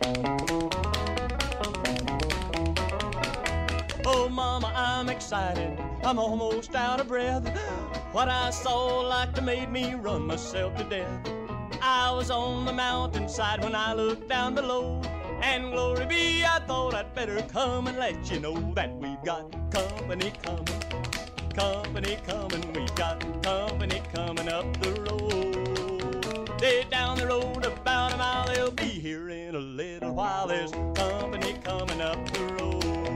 Oh, Mama, I'm excited. I'm almost out of breath. What I saw like to made me run myself to death. I was on the mountainside when I looked down below. And glory be, I thought I'd better come and let you know that we've got company coming. Company coming, we've got company coming up the road. They're down the road about a mile, they'll be here in a little while. There's company coming up the road.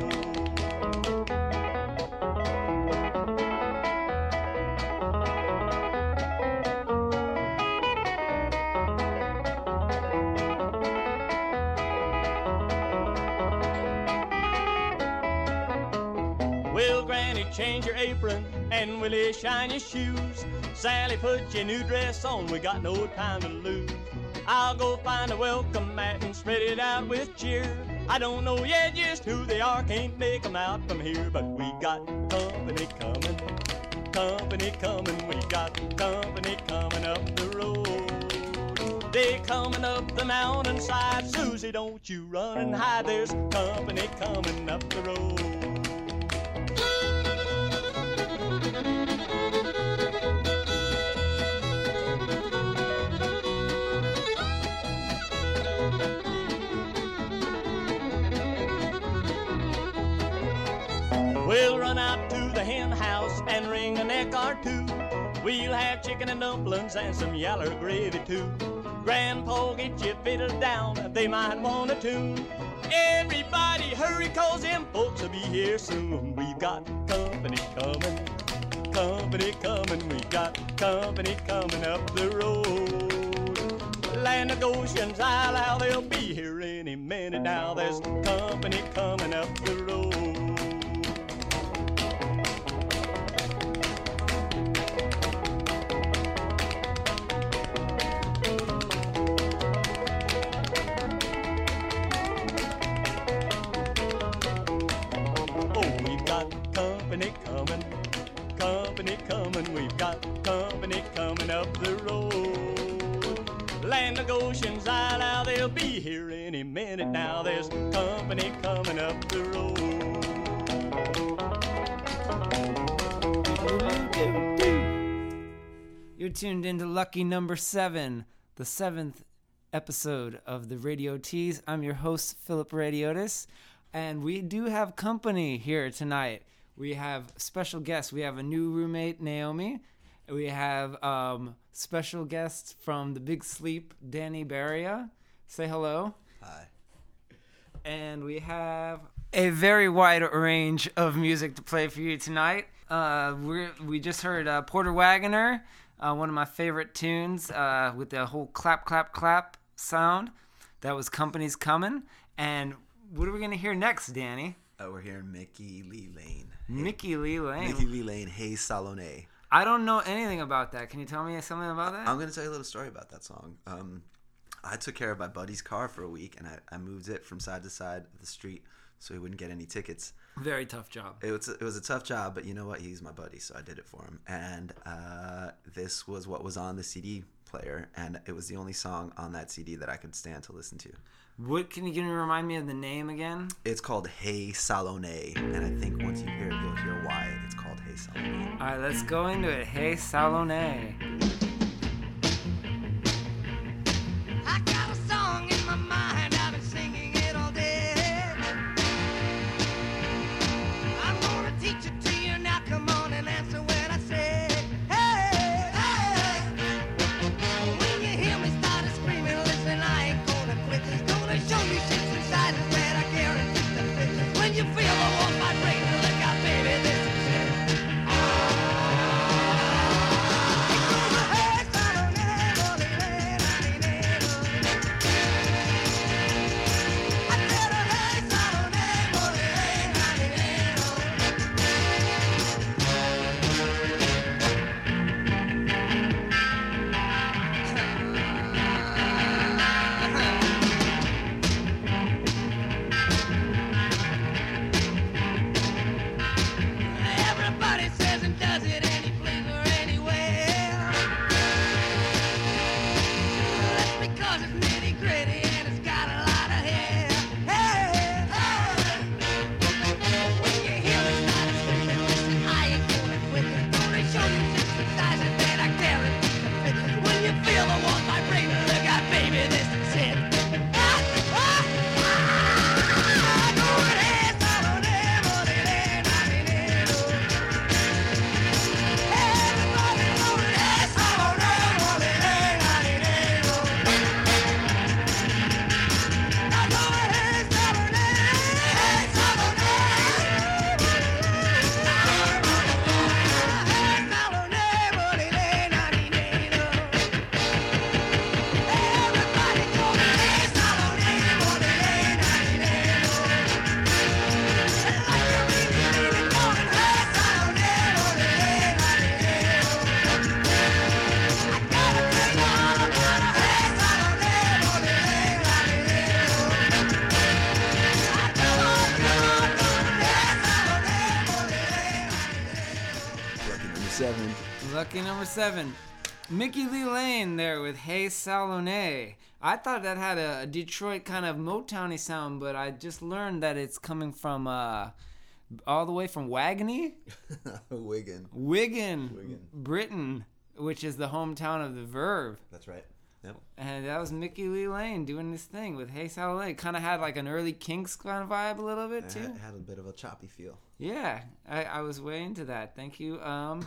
Well, Granny, change your apron, and Willie, shine your shoes. Sally, put your new dress on, we got no time to lose. I'll go find a welcome mat and spread it out with cheer. I don't know yet just who they are, can't make them out from here, but we got company coming, company coming, we got company coming up the road. They coming up the mountainside, Susie, don't you run and hide, there's company coming up the road. We'll run out to the hen house and wring a neck or two. We'll have chicken and dumplings and some yaller gravy too. Grandpa, get your fiddle down, they might want a tune. Everybody hurry, cause them folks will be here soon. We've got company coming, company coming. We've got company coming up the road. Land of Goshen's Isle, they'll be here any minute now. There's company coming up the road. We've got company coming up the road. Land of Goshen's Isle, they'll be here any minute now. There's company coming up the road. You're tuned into Lucky Number 7, the 7th episode of the Radio Tease. I'm your host, Philip Radiotis, and we do have company here tonight. We have special guests. We have a new roommate, Naomi. We have special guests from The Big Sleep, Danny Barria. Say hello. Hi. And we have a very wide range of music to play for you tonight. We just heard Porter Wagoner, one of my favorite tunes with the whole clap, clap, clap sound. That was Company's Coming. And what are we going to hear next, Danny? We're hearing Mickey Lee Lane. Mickey Lee Lane. Mickey Lee Lane, Hey Salone. I don't know anything about that. Can you tell me something about that? I'm going to tell you a little story about that song. I took care of my buddy's car for a week, and I moved it from side to side of the street so he wouldn't get any tickets. Very tough job. It was a tough job, but you know what? He's my buddy, so I did it for him. And this was what was on the CD player, and it was the only song on that CD that I could stand to listen to. What can you remind me of the name again? It's called Hey Salone, and I think once you hear it, you'll hear why it's called Hey Salone. All right, let's go into it. Hey Salone. I got a song in my mind, I've been singing it all day. I'm gonna teach it to you now, come on and answer when I say, hey, hey. When you hear me start screaming, listen, I ain't gonna quit. It's gonna show you shapes and sizes that I guarantee to fit. When you feel the warmth vibrating, look out, baby, this is it. It goes Lucky number 7. Mickey Lee Lane there with Hey Salome. I thought that had a Detroit kind of Motowny sound, but I just learned that it's coming from all the way from Wagony? Wigan, Britain, which is the hometown of the Verve. That's right. Yep. And that was Mickey Lee Lane doing this thing with Hey Salome. Kind of had like an early Kinks kind of vibe a little bit too. It had a bit of a choppy feel. Yeah, I was way into that. Thank you.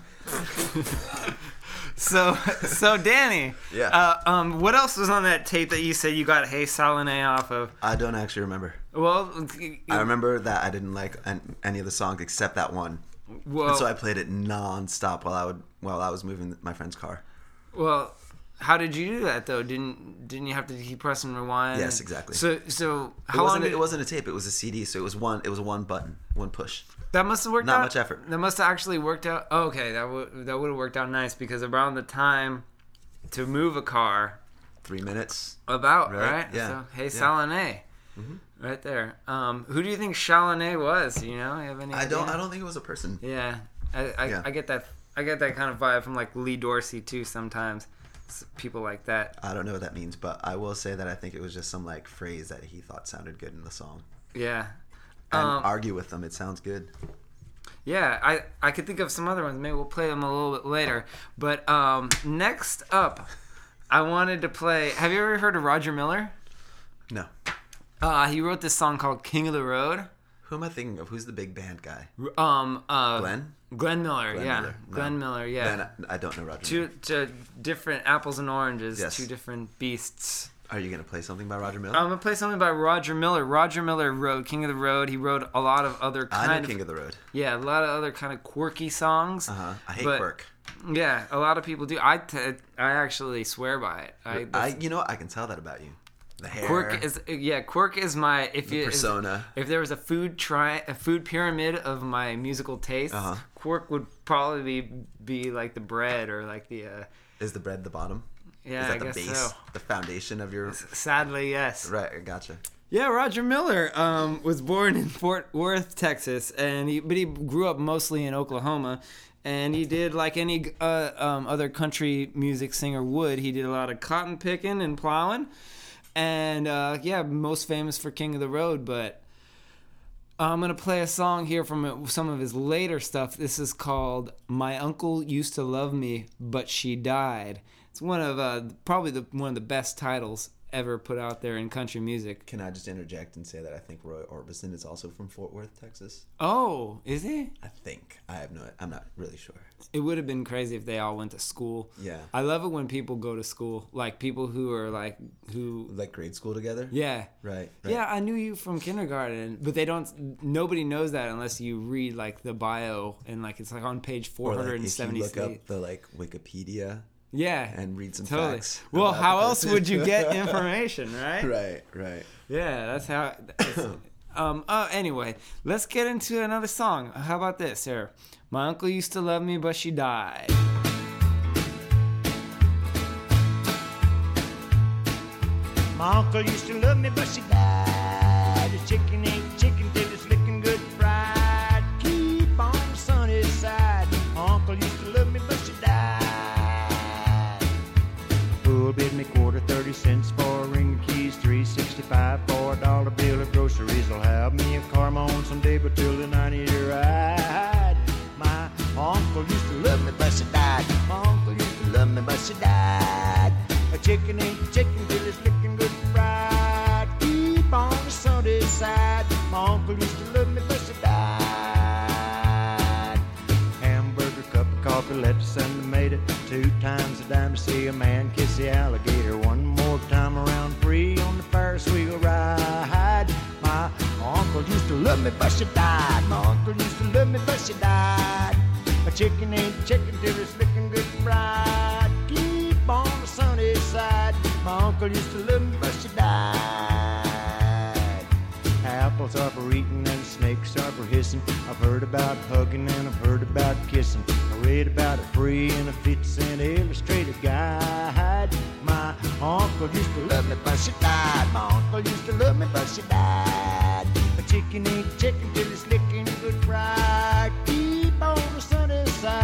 So Danny. Yeah. What else was on that tape that you said you got Hey Salome off of? I don't actually remember. Well, I remember that I didn't like any of the songs except that one. Well, and so I played it non-stop while I was moving my friend's car. Well, how did you do that though? Didn't you have to keep pressing rewind? Yes, exactly. So how long? It wasn't a tape. It was a CD. So it was a one button, one push. That must have worked out. Not much effort. That must have actually worked out. Oh, okay, that would have worked out nice because around the time to move a car, 3 minutes. Right? Yeah. So, Hey Yeah. Salome. Mm-hmm. Right there. Who do you think Chalonnet was? You know, you have any idea? I don't think it was a person. Yeah, I get that. I get that kind of vibe from like Lee Dorsey too. Sometimes people like that. I don't know what that means, but I will say that I think it was just some like phrase that he thought sounded good in the song. Yeah. And argue with them. It sounds good. Yeah, I could think of some other ones. Maybe we'll play them a little bit later. But next up, I wanted to play. Have you ever heard of Roger Miller? No. He wrote this song called "King of the Road." Who am I thinking of? Who's the big band guy? Glenn? Glenn Miller, yeah. Miller. No. Glenn Miller, yeah. Then I don't know Roger Miller. Two different apples and oranges, Yes. two different beasts. Are you going to play something by Roger Miller? I'm going to play something by Roger Miller. Roger Miller wrote King of the Road. He wrote a lot of other I kind know of... King of the Road. Yeah, a lot of other kind of quirky songs. Uh-huh. I hate but, quirk. Yeah, a lot of people do. I actually swear by it. You know what? I can tell that about you. The hair. Quirk is my persona. If there was a food pyramid of my musical tastes, Quirk would probably be like the bread or like the Is the bread the bottom? Yeah, Is that I the guess base, so. the foundation of your... Sadly, yes. Right, I gotcha. Yeah, Roger Miller was born in Fort Worth, Texas, and he grew up mostly in Oklahoma. And he did like any other country music singer would. He did a lot of cotton picking and plowing. And most famous for King of the Road. But I'm going to play a song here from some of his later stuff. This is called My Uncle Used to Love Me, But She Died. It's one of probably one of the best titles ever put out there in country music. Can I just interject and say that I think Roy Orbison is also from Fort Worth, Texas? Oh, is he? I think. I'm not really sure. It would have been crazy if they all went to school. Yeah. I love it when people go to school, like people who are like grade school together? Yeah. Right. Yeah, I knew you from kindergarten, but nobody knows that unless you read like the bio and like it's like on page 470. Or like if you look up the like Wikipedia. Yeah. And read some totally. facts. Well, how else would you get information, right? Right. Yeah, that's how. Anyway, let's get into another song. How about this here? My uncle used to love me, but she died. My uncle used to love me, but she died. The chicken ain't chicken till it's looking good fried. Keep on the sunny side. My uncle used to love me, but she died. Who'll bid me quarter 30 cents for a ring of keys, $3.65 for a dollar bill of groceries. I'll have me a car on someday, but till the 90-year ride. My uncle used to love me, but she died. My uncle used to love me, but she died. A chicken ain't chicken till it's looking good fried. Keep on the Sunday side. My uncle used to love me, but she died. Hamburger, cup of coffee, lettuce and tomato. 2 times a dime to see a man kiss the alligator. One more time around free on the Ferris wheel ride. My uncle used to love me, but she died. My uncle used to love me, but she died. A chicken ain't chicken till it's looking good fried. Keep on the sunny side. My uncle used to love me, but she died. Apples are for eating and snakes are for hissing. I've heard about hugging and I've heard about kissing. I read about it free in a 50-cent illustrated guide. My uncle used to love me, but she died. My uncle used to love me, but she died. A chicken ain't chicken till it's licking good fried. Keep on the sunny side.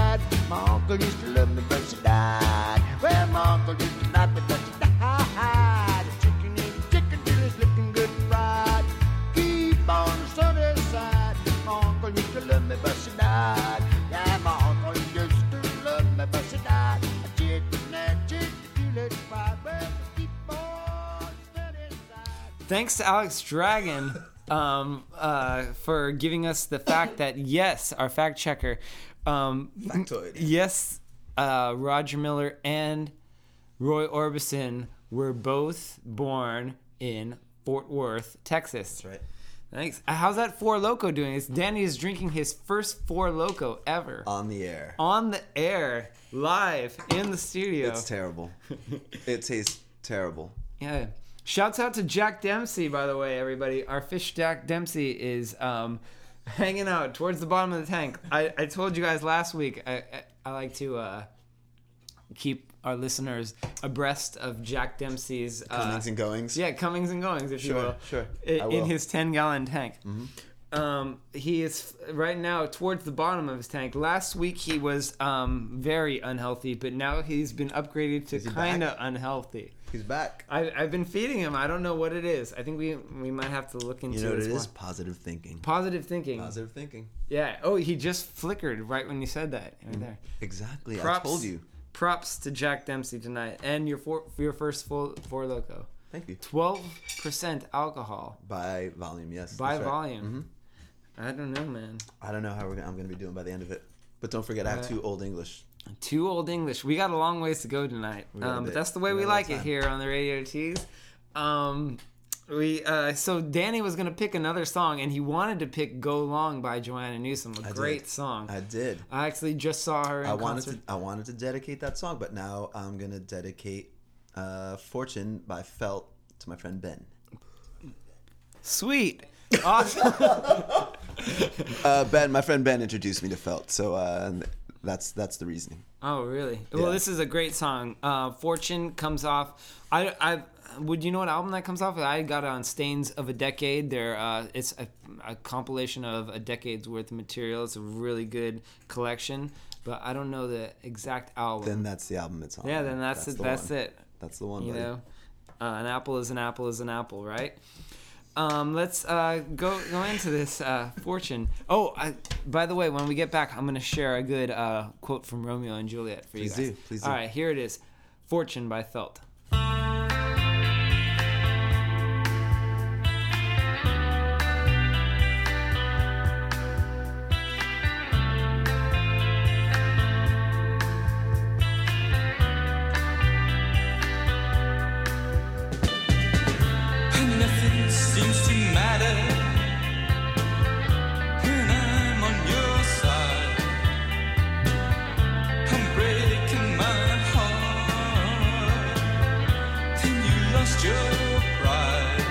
My uncle used to love me, but she died. Well, my uncle used to love me, but she died. The chicken ain't chicken till it's looking good fried. Keep on the sunny side. My uncle used to love me, but she died. Yeah, my uncle used to love me, but she died. A chicken and chicken till it's fried. Well, keep on the sunny side. Thanks to Alex Dragon for giving us the fact that, yes, our fact checker, Factoid. yes, Roger Miller and Roy Orbison were both born in Fort Worth, Texas. That's right. Thanks. How's that Four Loko doing? Danny is drinking his first Four Loko ever. On the air. On the air, live, in the studio. It's terrible. It tastes terrible. Yeah. Shouts out to Jack Dempsey, by the way, everybody. Our fish Jack Dempsey is hanging out towards the bottom of the tank. I told you guys last week I like to keep our listeners abreast of Jack Dempsey's Comings and goings. Yeah, comings and goings, if you will. Sure. In his 10-gallon tank. He is right now towards the bottom of his tank. Last week he was very unhealthy, but now he's been upgraded to kind of unhealthy. He's back. I've been feeding him. I don't know what it is. I think we might have to look into it. You know what as it well. is? Positive thinking. Positive thinking. Positive thinking. Yeah. Oh, he just flickered right when you said that. Right there. Exactly. Props, I told you. Props to Jack Dempsey tonight and your first Four Loko. Thank you. 12% alcohol By volume, yes. by that's right. volume. I don't know, man. I don't know how I'm going to be doing by the end of it. But don't forget, I have 2 Old English. 2 Old English. We got a long ways to go tonight. got a But bit. that's the way We we got a like lot it of here on the Radio Tees. So Danny was gonna pick another song, and he wanted to pick "Go Long" by Joanna Newsom, a great song. I did. I actually just saw her in concert. I wanted to dedicate that song, but now I'm going to dedicate Fortune by Felt to my friend Ben. Sweet, awesome. My friend Ben introduced me to Felt, so that's the reasoning. Oh, really? Yeah. Well, this is a great song. Fortune comes off. Would you know what album that comes off? I got it on Stains of a Decade. It's a compilation of a decade's worth of material. It's a really good collection, but I don't know the exact album. Then that's the album it's on. Yeah, then that's it. the That's one. it. That's the one, You buddy. know, an apple is an apple is an apple, right? Let's go into this Fortune. Oh, by the way, when we get back, I'm going to share a good quote from Romeo and Juliet for Please you guys. do, please do. All right, here it is. Fortune by Felt. Nothing seems to matter when I'm on your side. I'm breaking my heart. Then you lost your pride.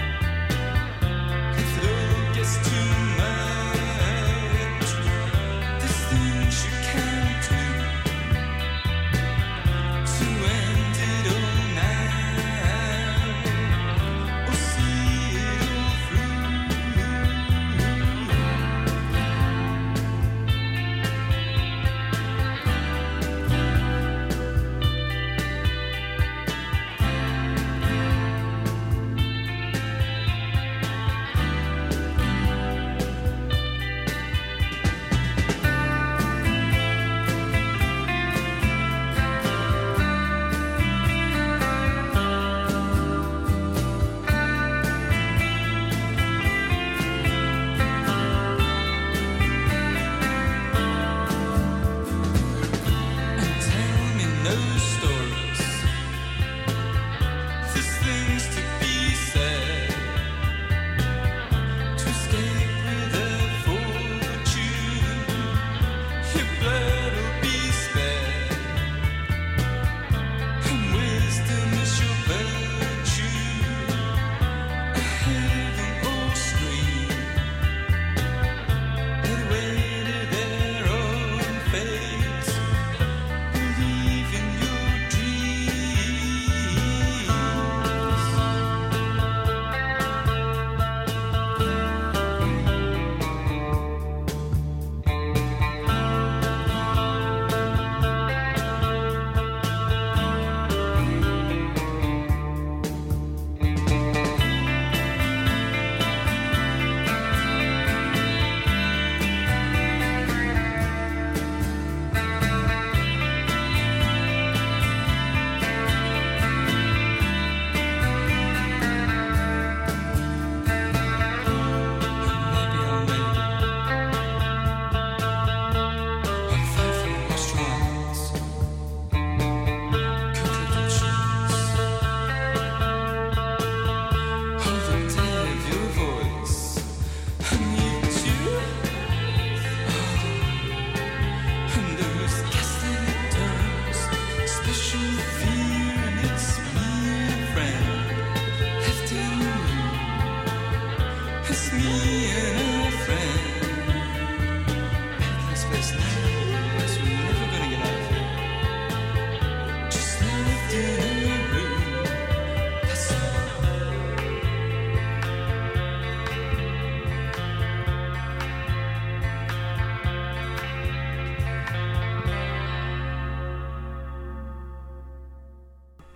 If love gets too much, there's things you can't do to end it all now.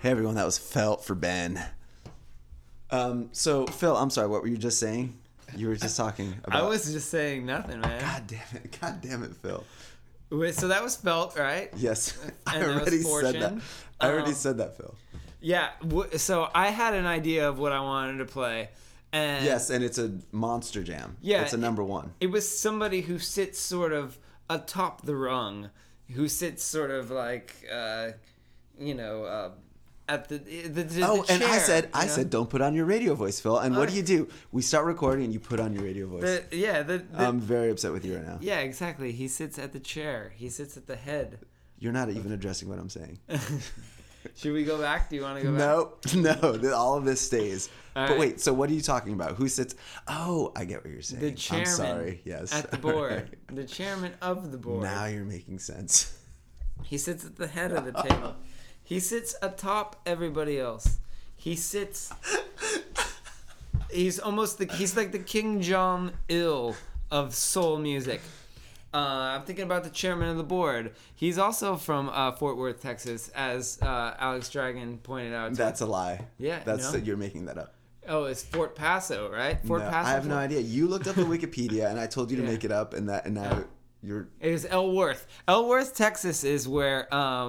Hey everyone, that was Felt for Ben. So Phil, I'm sorry, what were you just saying? You were just talking about. I was just saying nothing, man. God damn it, Phil. Wait, so that was Felt, right? Yes, I And that was already said that. Fortune. I already said that, Phil. Yeah. So I had an idea of what I wanted to play, and Yes, and it's a monster jam. Yeah, it's a number one. it was somebody who sits sort of atop the rung, who sits sort of like, at the Oh, and I chair, said, don't put on your radio voice, Phil. And what do? We start recording, and you put on your radio voice. I'm very upset with you right now. Yeah, exactly. He sits at the chair. He sits at the head. You're not even addressing what I'm saying. Should we go back? Do you want to go back? No. All of this stays. All But right. wait, so what are you talking about? Who sits? Oh, I get what you're saying. The chairman I'm sorry. Yes. at the All board. right. The chairman of the board. Now you're making sense. He sits at the head of the table. He sits atop everybody else. He sits. He's like the King John Il of soul music. I'm thinking about the chairman of the board. He's also from Fort Worth, Texas, as Alex Dragon pointed out. That's a lie. Yeah, That's no. You're making that up. Oh, it's Fort Paso, right? Fort No, Paso. I have no idea. You looked up the Wikipedia, and I told you to Yeah. make it up, and now you're. It was Elworth. Elworth, Texas is where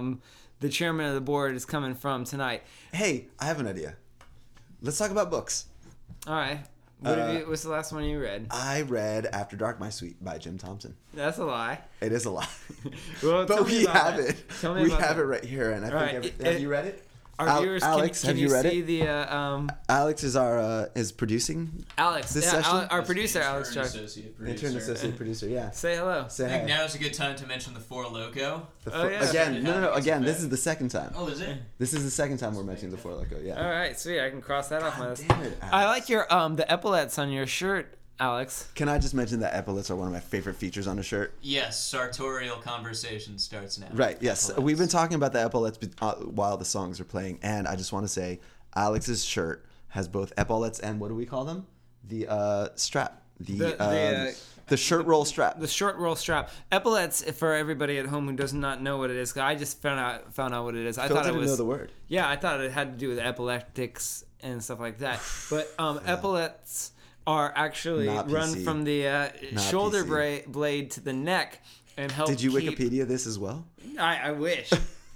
the chairman of the board is coming from tonight. Hey, I have an idea. Let's talk about books. All right. What's the last one you read? I read After Dark, My Sweet by Jim Thompson. That's a lie. It is a lie. Well, tell But me we about have that. it. Tell me We about have that. it right here, and I All think right, have you read it? Our viewers, Alex, can have you you read see it? the Alex is our is producing Alex? this Yeah, session? our producer, Alex Intern Chuck. associate producer. intern associate producer. Yeah. Say hello. Say I think hi. now is a good time to mention the Four Loko. Oh, yeah. Again, no. Having Again, us this back. is the second time. Oh, is it? This is the second time we're mentioning the Four Loko. Yeah. All right, sweet. I can cross that off my list. Damn it, I Alex. like your the epaulets on your shirt, Alex. Can I just mention that epaulets are one of my favorite features on a shirt? Yes, sartorial conversation starts now. Right. Yes. Epaulets. We've been talking about the epaulets while the songs are playing, and I just want to say, Alex's shirt has both epaulets and what do we call them? The strap. The shirt roll strap. The short roll strap. Epaulets, for everybody at home who does not know what it is, 'cause I just found out what it is. I Phil thought it didn't was know the word. Yeah, I thought it had to do with epileptics and stuff like that. But epaulets are actually Not run PC. from the Not shoulder PC. blade to the neck and help. Did you keep... Wikipedia this as well? I wish.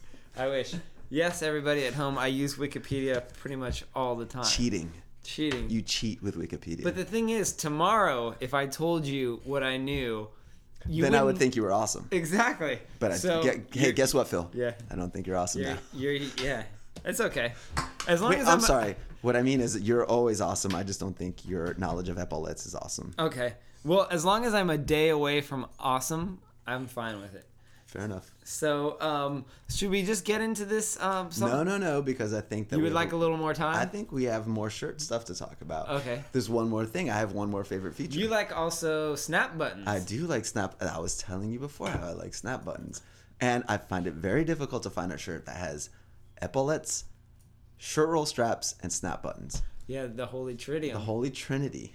I wish. Yes, everybody at home, I use Wikipedia pretty much all the time. Cheating. Cheating. You cheat with Wikipedia. But the thing is, tomorrow, if I told you what I knew, then I would wouldn't- think you were awesome. Exactly. But So, hey, you're- guess what, Phil? Yeah. I don't think you're awesome now. yeah. It's okay. As long Wait, as I'm sorry. What I mean is that you're always awesome. I just don't think your knowledge of epaulets is awesome. Okay. Well, as long as I'm a day away from awesome, I'm fine with it. Fair enough. So, should we just get into this? No, because I think that You we would have like a little more time? I think we have more shirt stuff to talk about. Okay. There's one more thing. I have one more favorite feature. You like also snap buttons. I do like snap. I was telling you before how I like snap buttons, and I find it very difficult to find a shirt that has epaulets, shirt roll straps, and snap buttons. Yeah, the Holy Tridium. The Holy Trinity.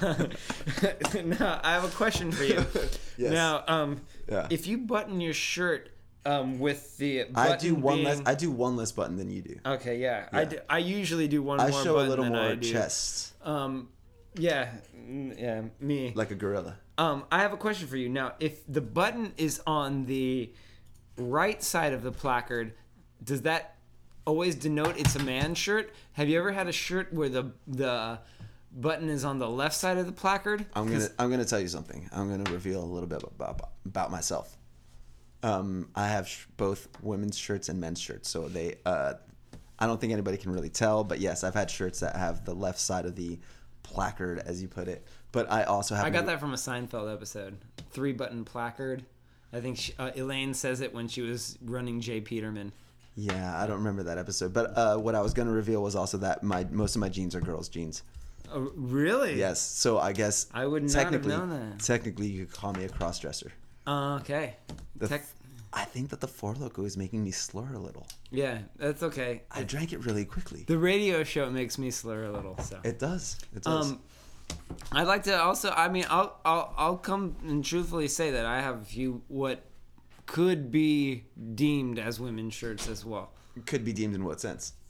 Now, I have a question for you. Yes. Now, Yeah. if you button your shirt with the button I do one being... less. I do one less button than you do. Okay, yeah. Yeah. I usually do one I more show a button little than I more do. chest, Yeah, me. like a gorilla. I have a question for you. Now, if the button is on the right side of the placard, does that always denote it's a man's shirt? Have you ever had a shirt where the button is on the left side of the placard? I'm gonna tell you something. I'm gonna reveal a little bit about myself. I have both women's shirts and men's shirts, so they. I don't think anybody can really tell, but yes, I've had shirts that have the left side of the placard, as you put it. But I also have. I got that from a Seinfeld episode. 3-button placard. I think Elaine says it when she was running J. Peterman. Yeah, I don't remember that episode. But what I was gonna reveal was also that most of my jeans are girls' jeans. Oh, really? Yes, so I guess I would not have technically, known that. Technically, you could call me a cross-dresser. Okay. I think that the Four Loko is making me slur a little. Yeah, that's okay. I drank it really quickly. The radio show makes me slur a little. So. It does. It does. I'd like to also. I mean, I'll come and truthfully say that I have a few what could be deemed as women's shirts as well. Could be deemed in what sense?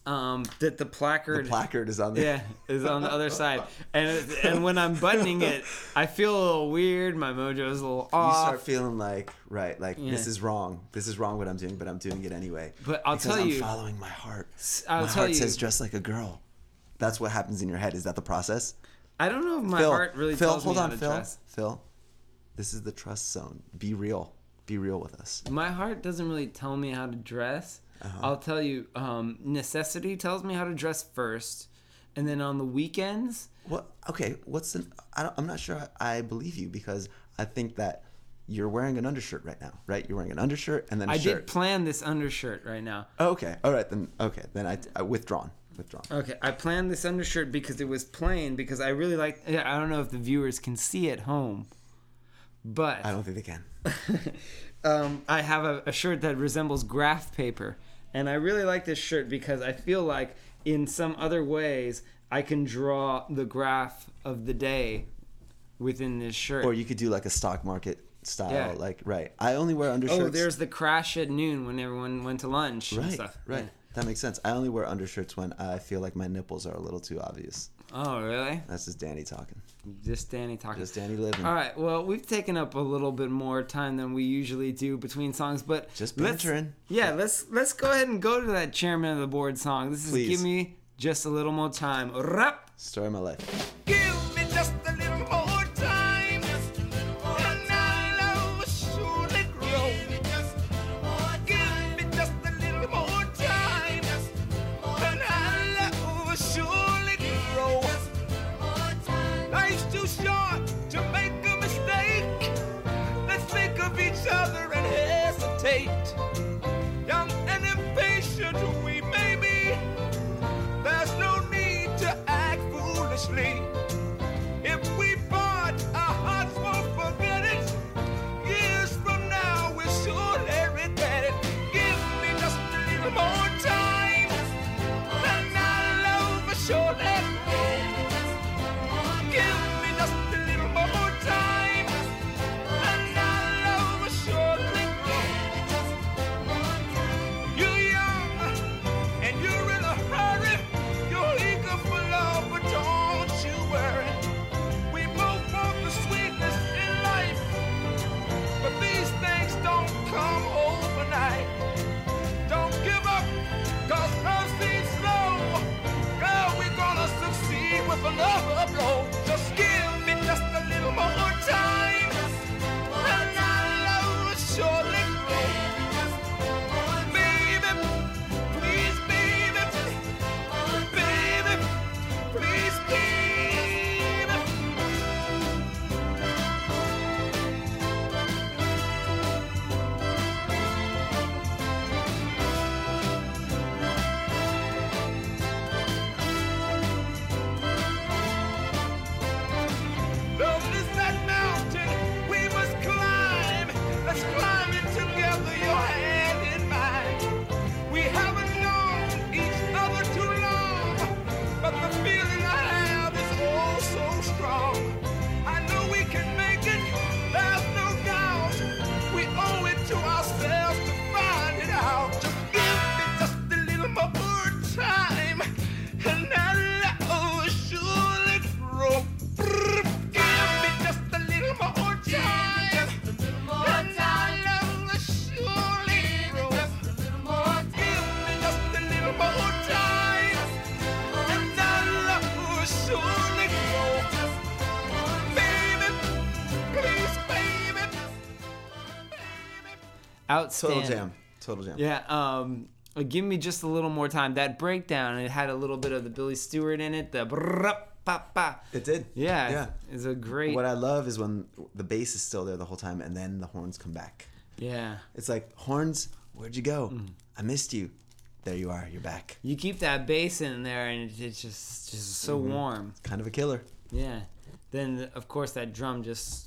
that the placard. The placard is on there. Yeah, is on the other side, and when I'm buttoning it, I feel a little weird. My mojo is a little You off. start feeling like, right, like Yeah. this is wrong. This is wrong what I'm doing, but I'm doing it anyway. But I'll because tell I'm you- following my heart. I'll my tell heart you- says dress like a girl. That's what happens in your head. Is that the process? I don't know if my Phil, heart really Phil, tells hold me on, how to Phil. dress. Phil, this is the trust zone. Be real. Be real with us. My heart doesn't really tell me how to dress. Uh-huh. I'll tell you, necessity tells me how to dress first, and then on the weekends, What? Okay. What's the? I'm not sure. I believe you because I think that you're wearing an undershirt right now, right? You're wearing an undershirt and then a I shirt. did plan this undershirt right now. Oh, okay. All right. Then. Okay. Then I withdrawn. Okay, I planned this undershirt because it was plain. Because I really like. Yeah, I don't know if the viewers can see at home, but I don't think they can. I have a shirt that resembles graph paper, and I really like this shirt because I feel like in some other ways I can draw the graph of the day within this shirt. Or you could do like a stock market style, Yeah. like right. I only wear undershirts. Oh, there's the crash at noon when everyone went to lunch and right, stuff. right. Yeah. That makes sense. I only wear undershirts when I feel like my nipples are a little too obvious. Oh, really? That's just Danny talking. Just Danny talking. Just Danny living. All right. Well, we've taken up a little bit more time than we usually do between songs, but Just let's- bantering. Yeah, let's go ahead and go to that Chairman of the Board song. This is Please. "Give Me Just a Little More Time." Rap. Story of my life. Give me just a little more time, and our love will surely grow. Give me just a little more time, and our love will surely grow. Life's too short to make a mistake. Let's think of each other and hesitate. Young and impatient we may be. There's no need to act foolishly. If we part, our hearts won't forget it. Years from now, we'll surely regret it. Give me just a little more time, and our love will surely grow. Give me just a little more time, and our love will surely grow. You're young, and you're in a hurry. You're eager for love, but don't you worry. We both want the sweetness in life, but these things don't come overnight. Don't give up, 'cause love seems slow. Girl, we're gonna succeed with another blow. Just give me just a little more time, and our love will surely grow. Baby, please, baby, baby, please, baby. Love is that mountain we must climb. Let's climb it together, your hand in mine. We haven't known each other too long, but the feeling I have is oh so strong. I know we can make it, there's no doubt. We owe it to ourselves to find it out. Just give me just a little more time, and our love will surely grow. Give me just a little more time, and our love will surely grow. Give me just a little more time, and our love will surely grow. Baby, please, baby, baby. Outstanding. Total jam. Yeah. Give me just a little more time. That breakdown, it had a little bit of the Billy Stewart in it. The brrrr-pa-pa. It did. Yeah. Yeah. It's a great. What I love is when the bass is still there the whole time and then the horns come back. Yeah. It's like, horns, where'd you go? Mm. I missed you. There you are. You're back. You keep that bass in there, and it's just so Mm-hmm. warm. Kind of a killer. Yeah. Then of course that drum just.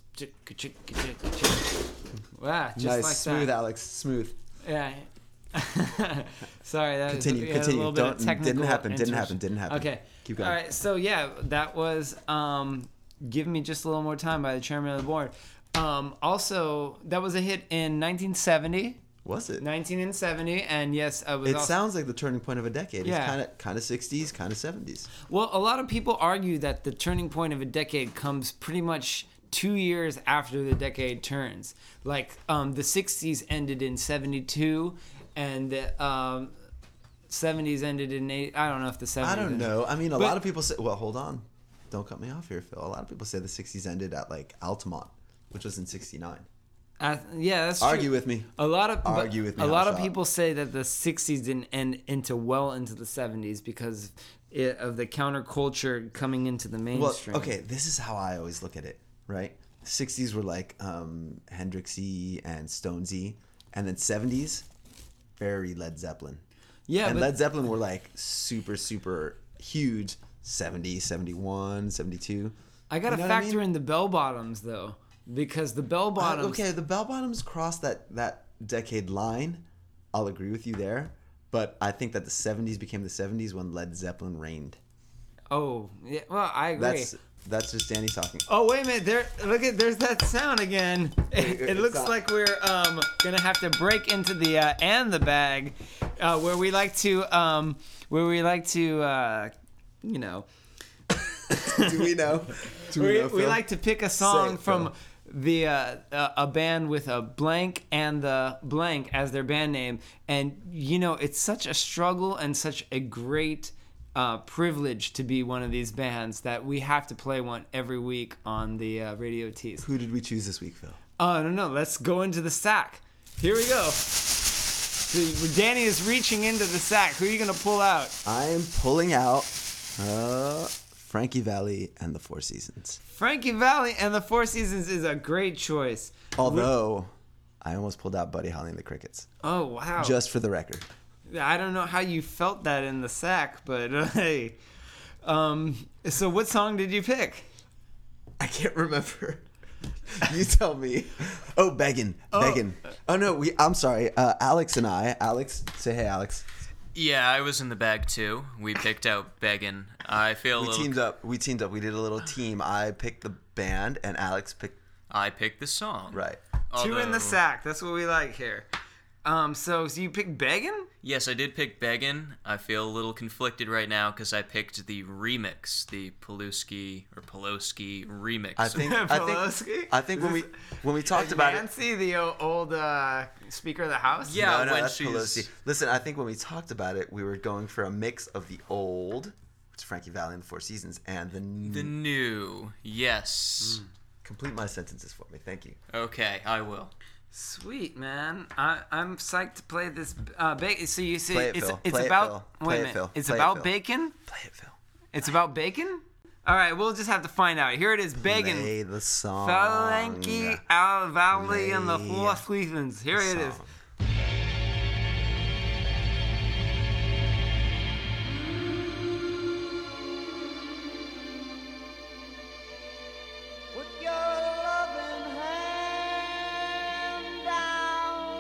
Wow, just nice. like Smooth, that. Alex. Smooth. Yeah. Sorry, that Continue, we had continue. A little bit Don't- of technical didn't happen, didn't interruption. happen, didn't happen. Okay. Keep going. All right. So yeah, that was "Give Me Just a Little More Time" by the Chairman of the Board. Also, that was a hit in 1970. Was it? 19 and 70, and yes, I was. It also, sounds like the turning point of a decade. Yeah. It's kind of 60s, kind of 70s. well, a lot of people argue that the turning point of a decade comes pretty much 2 years after the decade turns. Like the 60s ended in 72, and the 70s ended in 8. I don't know if the 70s. I don't know. I mean, a But- lot of people say. Well, hold on. Don't cut me off here, Phil. A lot of people say the 60s ended at like Altamont, which was in 69. Yeah, that's true. Argue with me. A lot of Argue with me, A lot Hot of Shot. people say that the 60s didn't end into the 70s because of the counterculture coming into the Well, mainstream. okay, this is how I always look at it, right? 60s were like Hendrixy and Stonesy, and then 70s, very Led Zeppelin. Yeah, and but Led Zeppelin were like super, super huge 70, 71, 72. I gotta You know what I factor mean? in the bell bottoms though, because the bell bottoms. Okay, the bell bottoms crossed that decade line. I'll agree with you there. But I think that the 70s became the 70s when Led Zeppelin reigned. Oh, yeah. Well, I agree. That's just Danny talking. Oh wait a minute! There's that sound again. It it's looks not- like we're gonna have to break into the and the bag, where we like to you know. Do we know? Do we know, We Phil? like to pick a song it, from Phil. the a band with a blank and the blank as their band name, and you know it's such a struggle and such a great privilege to be one of these bands that we have to play one every week on the Radio Tees. Who did we choose this week, Phil? Oh no, let's go into the sack. Here we go. So Danny is reaching into the sack. Who are you gonna pull out? I am pulling out Frankie Valli and the Four Seasons. Frankie Valli and the Four Seasons is a great choice. Although, I almost pulled out Buddy Holly and the Crickets. Oh wow. Just for the record. I don't know how you felt that in the sack, but hey. So what song did you pick? I can't remember. You tell me. Oh, Beggin'. Beggin'. Oh, no. I'm sorry. Alex and I. Alex, say hey, Alex. Yeah, I was in the bag too. We picked out Beggin'. I feel a We little. teamed up. We did a little team. I picked the band, and Alex picked. I picked the song. Right. Two in Although- the sack. That's what we like here. So you picked Beggin'? Yes, I did pick Beggin'. I feel a little conflicted right now because I picked the remix, the Pulaski remix. I think Pulaski? when we talked about it. Nancy, the old Speaker of the House? Yeah, No, when that's she's- Pelosi. Listen, I think when we talked about it, we were going for a mix of the old, which is Frankie Valli and the Four Seasons, and the new. Yes. Complete my sentences for me. Thank you. Okay, I will. Sweet, man. I'm psyched to play this. So you see, Play it, it's Phil. it's Play it, about. Phil. Wait Play a it, minute. Phil. It's Play it, about Phil. bacon. Play it, Phil. It's about bacon. All right, we'll just have to find out. Here it is, Beggin'. Play the song. Frankie Valli and the Play Four Seasons. Here it is. Song. Put your loving hand out.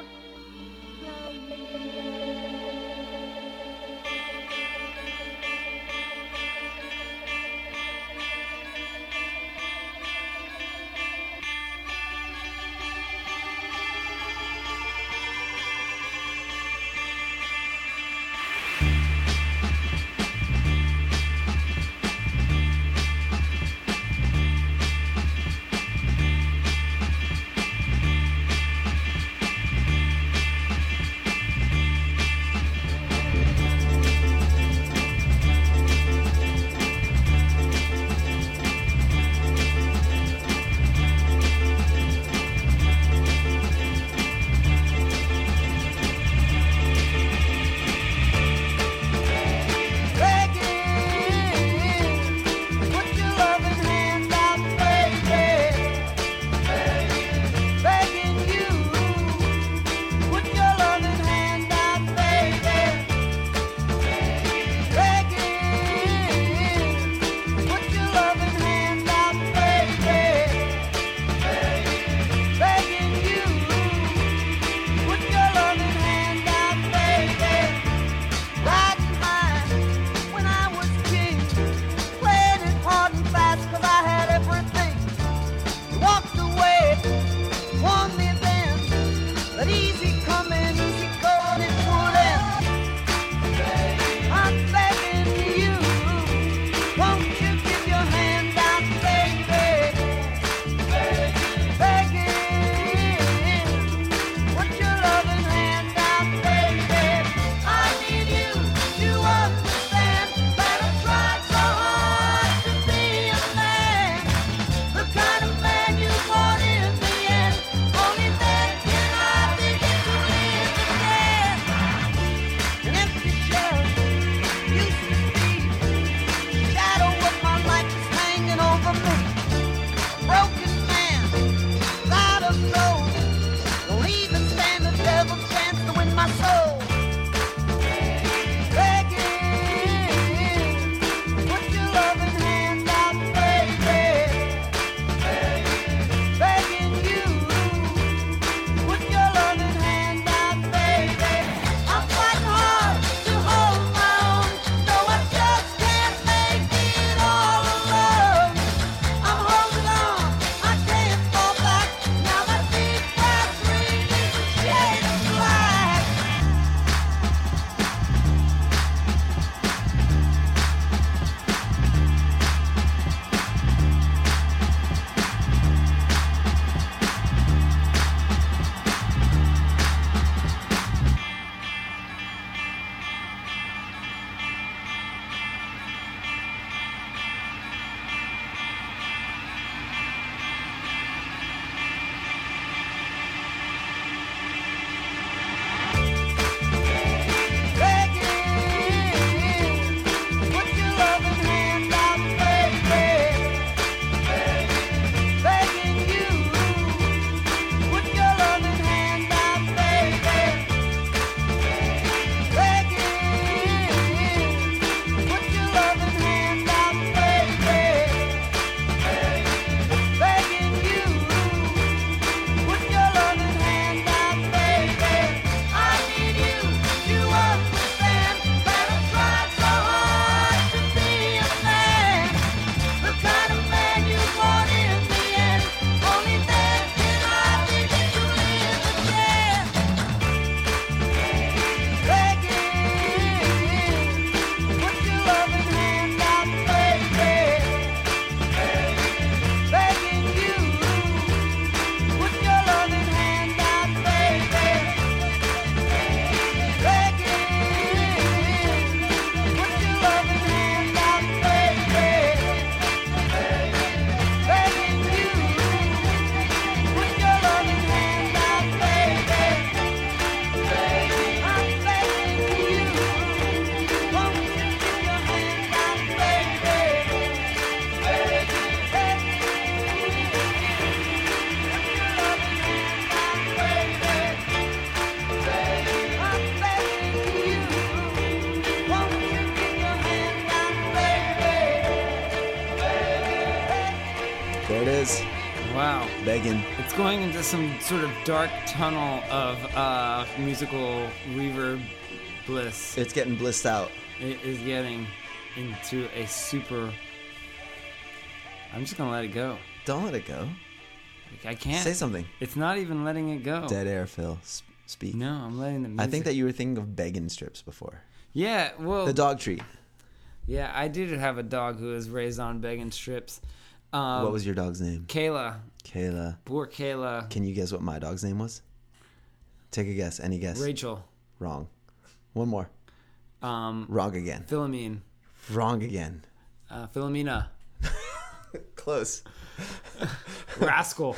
There it is. Wow. Begging. It's going into some sort of dark tunnel of musical reverb bliss. It's getting blissed out. It is getting into a super... I'm just going to let it go. Don't let it go. I can't. Say something. It's not even letting it go. Dead air, Phil. Speak. No, I'm letting the music... I think that you were thinking of begging strips before. Yeah, well... The dog treat. Yeah, I did have a dog who was raised on begging strips. What was your dog's name? Kayla. Kayla. Poor Kayla. Can you guess what my dog's name was? Take a guess. Any guess? Rachel. Wrong. One more. Wrong again. Philomene. Wrong again. Philomena. Close. Rascal.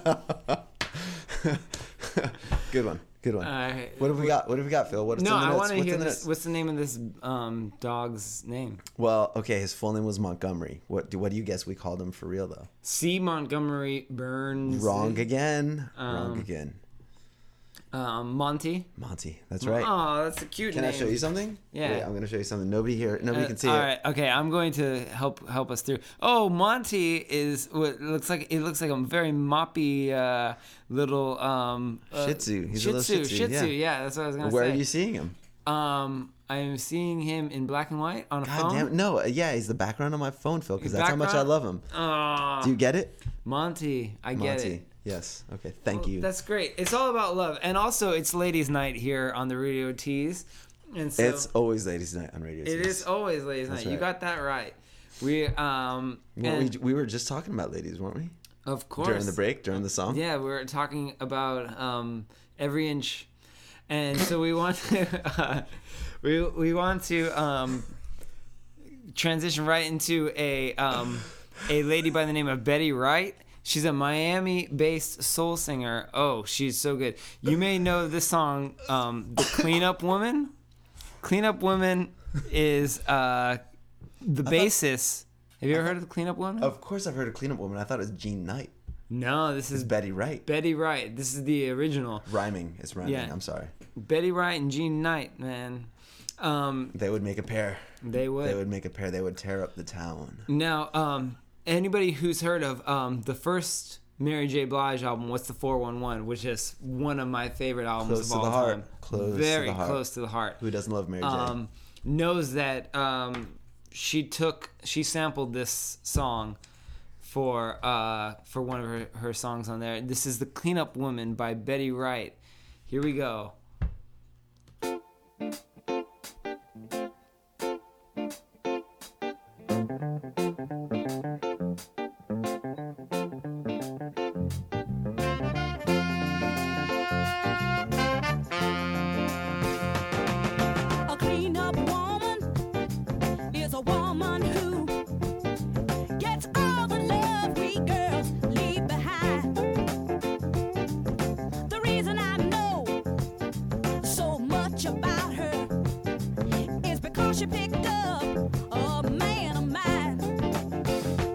Good one. Good one. What have we got? What have we got, Phil? What's No, in the I notes? want to What's hear in the this. notes? What's the name of this dog's name? Well, okay, his full name was Montgomery. What do you guess we called him for real though? C. Montgomery Burns. Wrong again. Wrong again. Monty. Monty. That's right. Oh, that's a cute Can name. I show you something? Yeah. Wait, I'm gonna show you something. Nobody can see all it. right. Okay, I'm going to help us through. Oh, Monty is what looks like a very moppy little Shih Tzu. He's Shih a little Shih Tzu. Yeah, that's what I was gonna Where say. are you seeing him? I'm seeing him in black and white on a God phone. damn it. No, yeah, he's the background on my phone, Phil, because that's how much I Background? love him. Oh, Do you get it? Monty, I get Monty. it. Yes. Okay. Thank Well, you. That's great. It's all about love, and also it's Ladies' Night here on the Radio Tees, and so It's always ladies' night on radio. it is always Ladies' That's Night. You right. got that right. We and we were just talking about ladies, weren't we? of course During the break, during the song. Yeah, we were talking about every inch, and so we want to we want to transition right into a lady by the name of Betty Wright. She's a Miami-based soul singer. Oh, she's so good. You may know this song, "The Cleanup Woman." Cleanup Woman is the bassist. Have you ever heard of the Cleanup Woman? Of course, I've heard of Cleanup Woman. I thought it was Jean Knight. No, this is It's Betty Wright. Betty Wright. This is the original. Rhyming. It's rhyming. Yeah. I'm sorry. Betty Wright and Jean Knight, man. They would make a pair. They would. They would make a pair. They would tear up the town. Now, anybody who's heard of the first Mary J. Blige album, What's the 411, which is one of my favorite albums Close of to all the heart. time. Close to Very the heart. close to the heart. Who doesn't love Mary J? Knows that she sampled this song for one of her songs on there. This is The Cleanup Woman by Betty Wright. Here we go. A clean-up woman is a woman who gets all the love we girls leave behind. The reason I know so much about her is because she picked up a man of mine.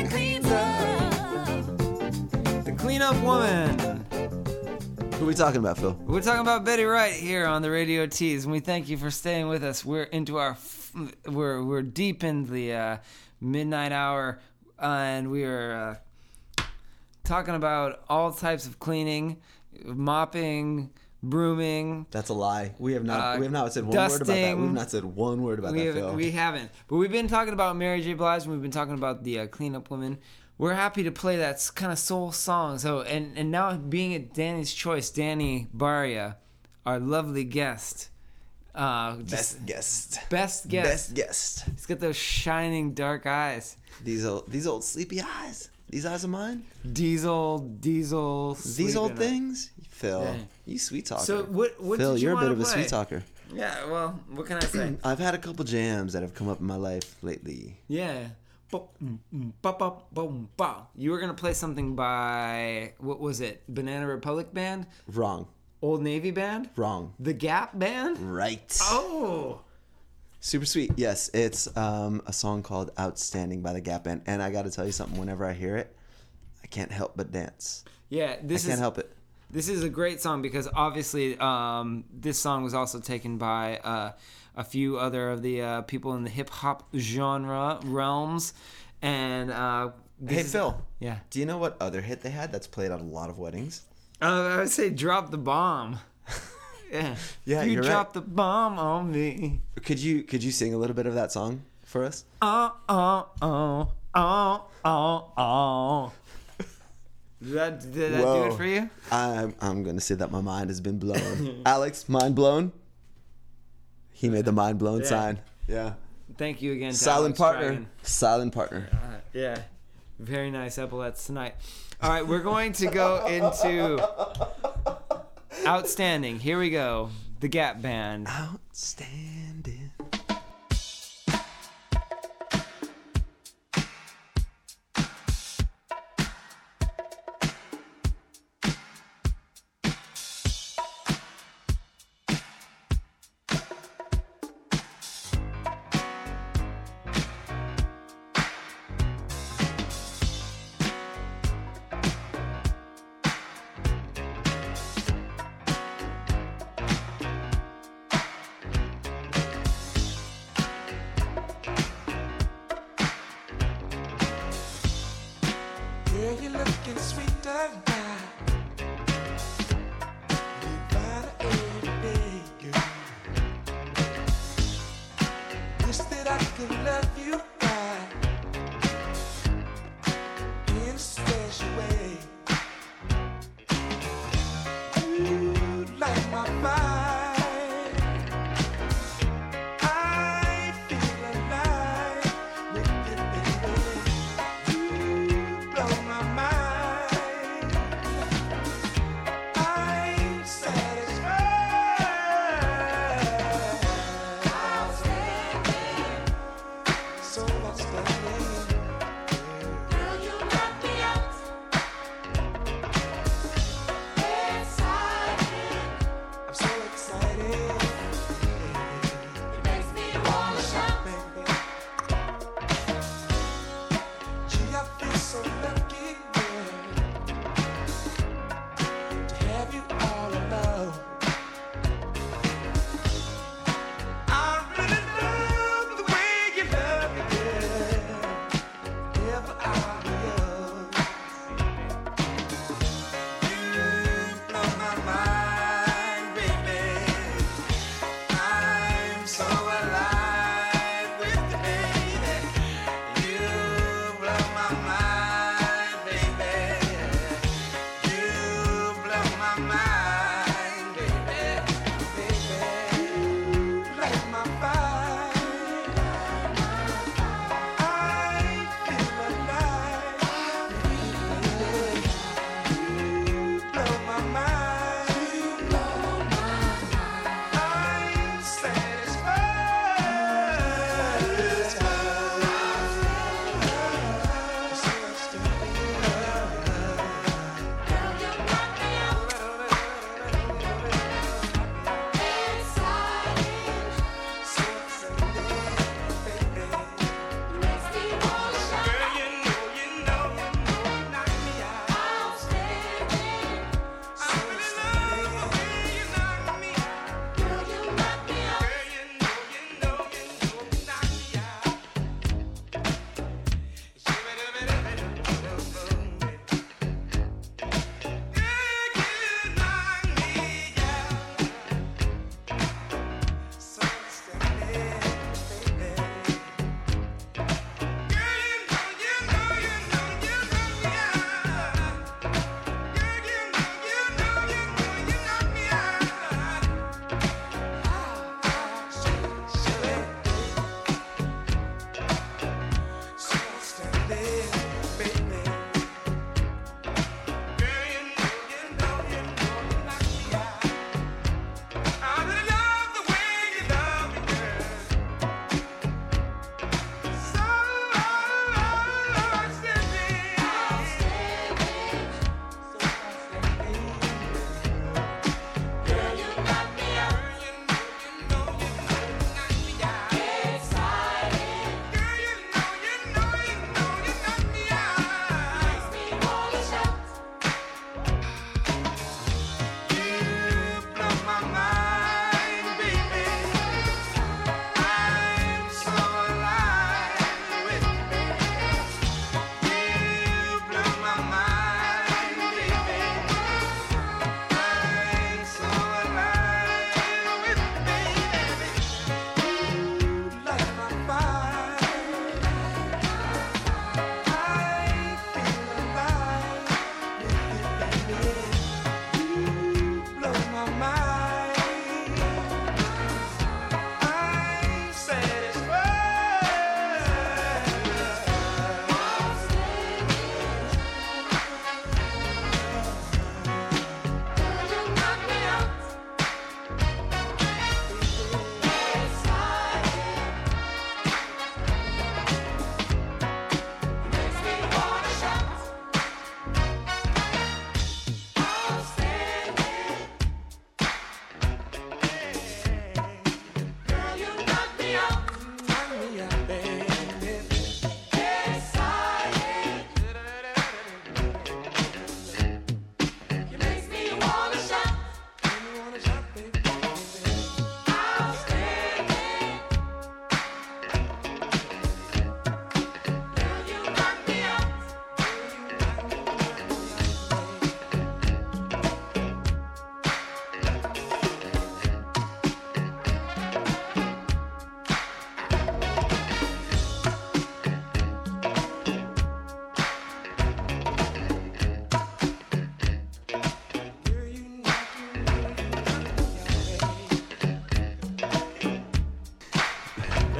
Betty cleans up. The cleanup woman. Who are we talking about, Phil? We're talking about Betty Wright here on the Radio Tees, and we thank you for staying with us. We're into our, we're deep in the midnight hour, and we are talking about all types of cleaning, mopping, brooming. That's a lie. We have not said one dusting. word about that. We've not said one word about that, Phil. We haven't. But we've been talking about Mary J. Blige, and we've been talking about the cleanup women. We're happy to play that kind of soul song. So, and now being at Danny's choice, Danny Baria, our lovely guest. Best guest. Best guest. Best guest. He's got those shining dark eyes. These old sleepy eyes. These eyes of mine. Diesel. These old sleeping. things. Phil, Yeah. you sweet talker. So what Phil, did you you're a wanna bit of a play? sweet talker. Yeah, well, what can I say? I've had a couple jams that have come up in my life lately. Yeah. You were going to play something by, what was it? Banana Republic Band? Wrong. Old Navy Band? Wrong. The Gap Band? Right. Oh! Super sweet. Yes, it's a song called Outstanding by the Gap Band. And I got to tell you something, whenever I hear it, I can't help but dance. Yeah, I can't help it. This is a great song because obviously this song was also taken by a few other of the people in the hip-hop genre realms. And Hey, Phil. Yeah. Do you know what other hit they had that's played at a lot of weddings? I would say Drop the Bomb. Yeah. Yeah, you you're dropped right. the bomb on me. Could you sing a little bit of that song for us? Did that do it for you? I'm gonna say that my mind has been blown. Alex, mind blown? He made the mind blown Yeah. sign. Yeah. Thank you again to Silent Alex partner. Dragon. Silent partner. Yeah. Very nice epaulets tonight. All right, we're going to go into Outstanding. Here we go. The Gap Band. Outstanding. Girl, you're looking sweeter now. You better every day, girl. Wish that I could love you right in a special way. You light my fire. I feel alive with you, baby. Blow my mind. I'm satisfied. So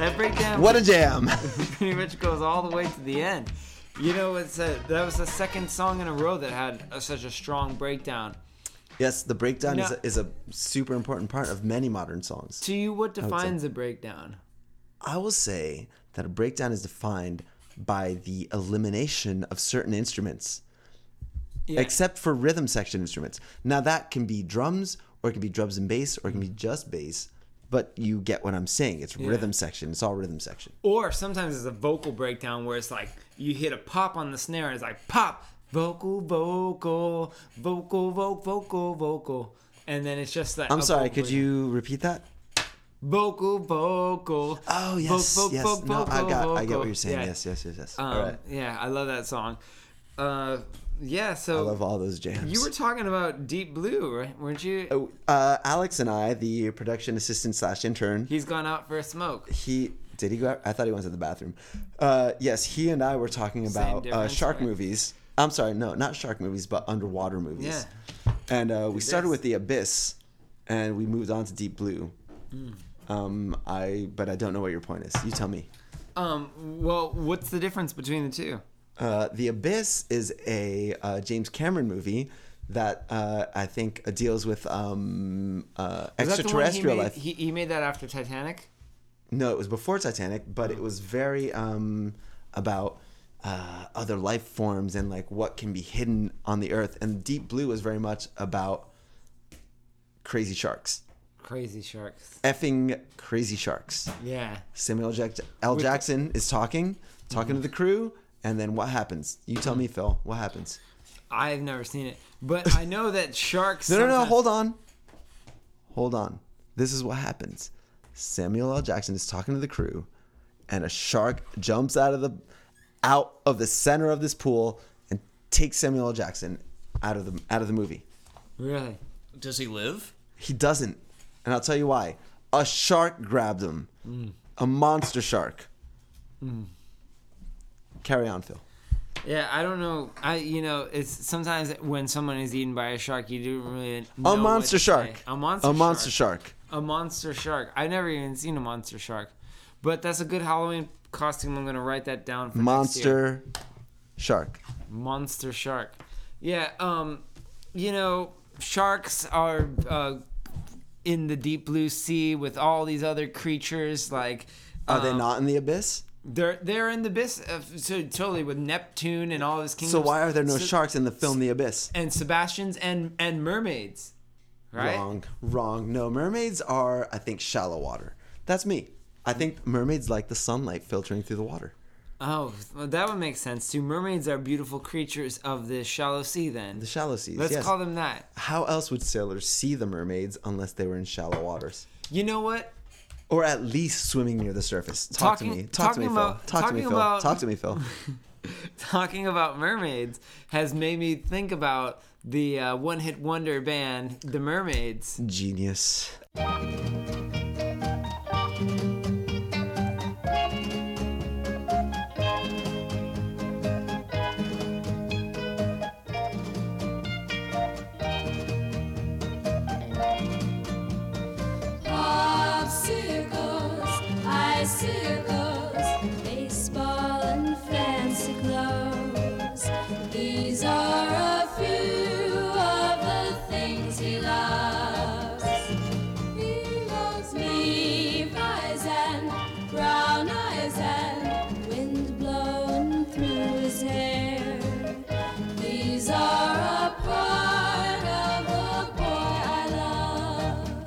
That breakdown What a jam! pretty much goes all the way to the end. You know, that was the second song in a row that had such a strong breakdown. Yes, the breakdown Now- is a super important part of many modern songs. To you, what would say. defines a breakdown? I will say that a breakdown is defined by the elimination of certain instruments, Yeah. except for rhythm section instruments. Now that can be drums, or it can be drums and bass, or it can be just bass. But you get what I'm saying. It's rhythm section. It's all rhythm section. Or sometimes it's a vocal breakdown where it's like you hit a pop on the snare and it's like pop, vocal, vocal, vocal, vocal, vocal. And then it's just like. I'm a sorry. vocal Could you repeat that? Vocal, vocal. Oh yes, yes. No, I get what you're saying. Yeah. Yes. All right. Yeah, I love that song. Yeah, so. I love all those jams. You were talking about Deep Blue, right? Weren't you? Alex and I, the production assistant / intern, He's gone out for a smoke. did he go out? I thought he went to the bathroom. Yes, he and I were talking about difference, shark right? movies. I'm sorry, no, not shark movies, but underwater movies. Yeah. And we started Abyss. with The Abyss, and we moved on to Deep Blue. But I don't know what your point is. You tell me. Well, what's the difference between the two? The Abyss is a James Cameron movie that I think deals with Is that the one extraterrestrial life. He made that after Titanic? No, it was before Titanic, but it was very about other life forms and like what can be hidden on the earth. And Deep Blue was very much about crazy sharks. Crazy sharks. Effing crazy sharks. Yeah. Samuel L. Jackson is talking to the crew, and then what happens? You tell me, Phil. What happens? I've never seen it, but I know that sharks. No. sometimes- Hold on. This is what happens. Samuel L. Jackson is talking to the crew, and a shark jumps out of the center of this pool and takes Samuel L. Jackson out of the movie. Really? Does he live? He doesn't, and I'll tell you why. A shark grabbed him. A monster shark. Carry on, Phil. Yeah, I don't know. It's sometimes when someone is eaten by a shark, you don't really know A monster what to shark. say. A monster. A monster shark. shark. A monster shark. I've never even seen a monster shark, but that's a good Halloween costume. I'm gonna write that down for next year. Monster shark. Monster shark. Yeah. Sharks are in the deep blue sea with all these other creatures. Like, Are they not in the abyss? they're in the abyss. So totally with Neptune and all his kingdoms. So why are there no So- sharks in the film The Abyss? And Sebastians and mermaids, right? Wrong. No, mermaids are, I think, shallow water. That's me. I think mermaids like the sunlight filtering through the water. Oh, well, that would make sense too. Mermaids are beautiful creatures of the shallow sea. Then The shallow seas. let's yes. call them that. How else would sailors see the mermaids unless they were in shallow waters? You know what? Or at least swimming near the surface. Talk to me, Phil. Talk to me, Phil. Talking about mermaids has made me think about the one-hit wonder band, the Mermaids. Genius. Popsicles, icicles, baseball and fancy clothes. These are a few of the things he loves. He loves Levi's and brown eyes and wind blowing through his hair. These are a part of the boy I love.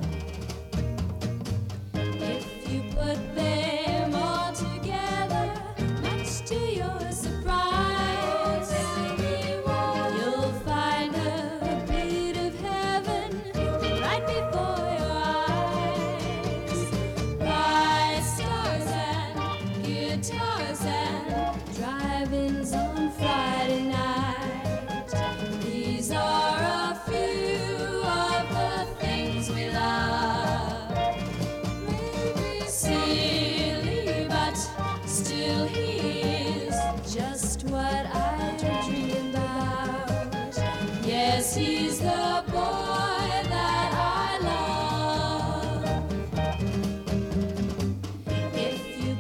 If you put them all together, much to your surprise, you'll find a bit of heaven right before your eyes. Bright stars and guitars and drive-ins on Friday night. These are a few of the things we love. Maybe silly, but still he is just what I dream about. Yes, he's the boy that I love. If you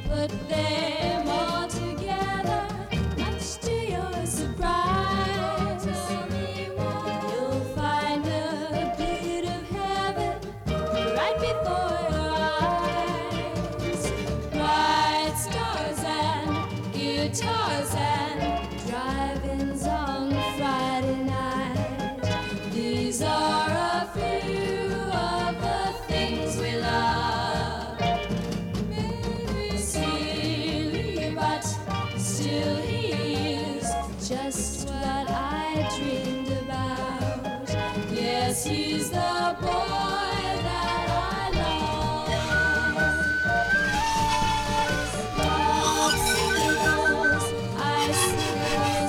boy that I love. Popsicles, icicles,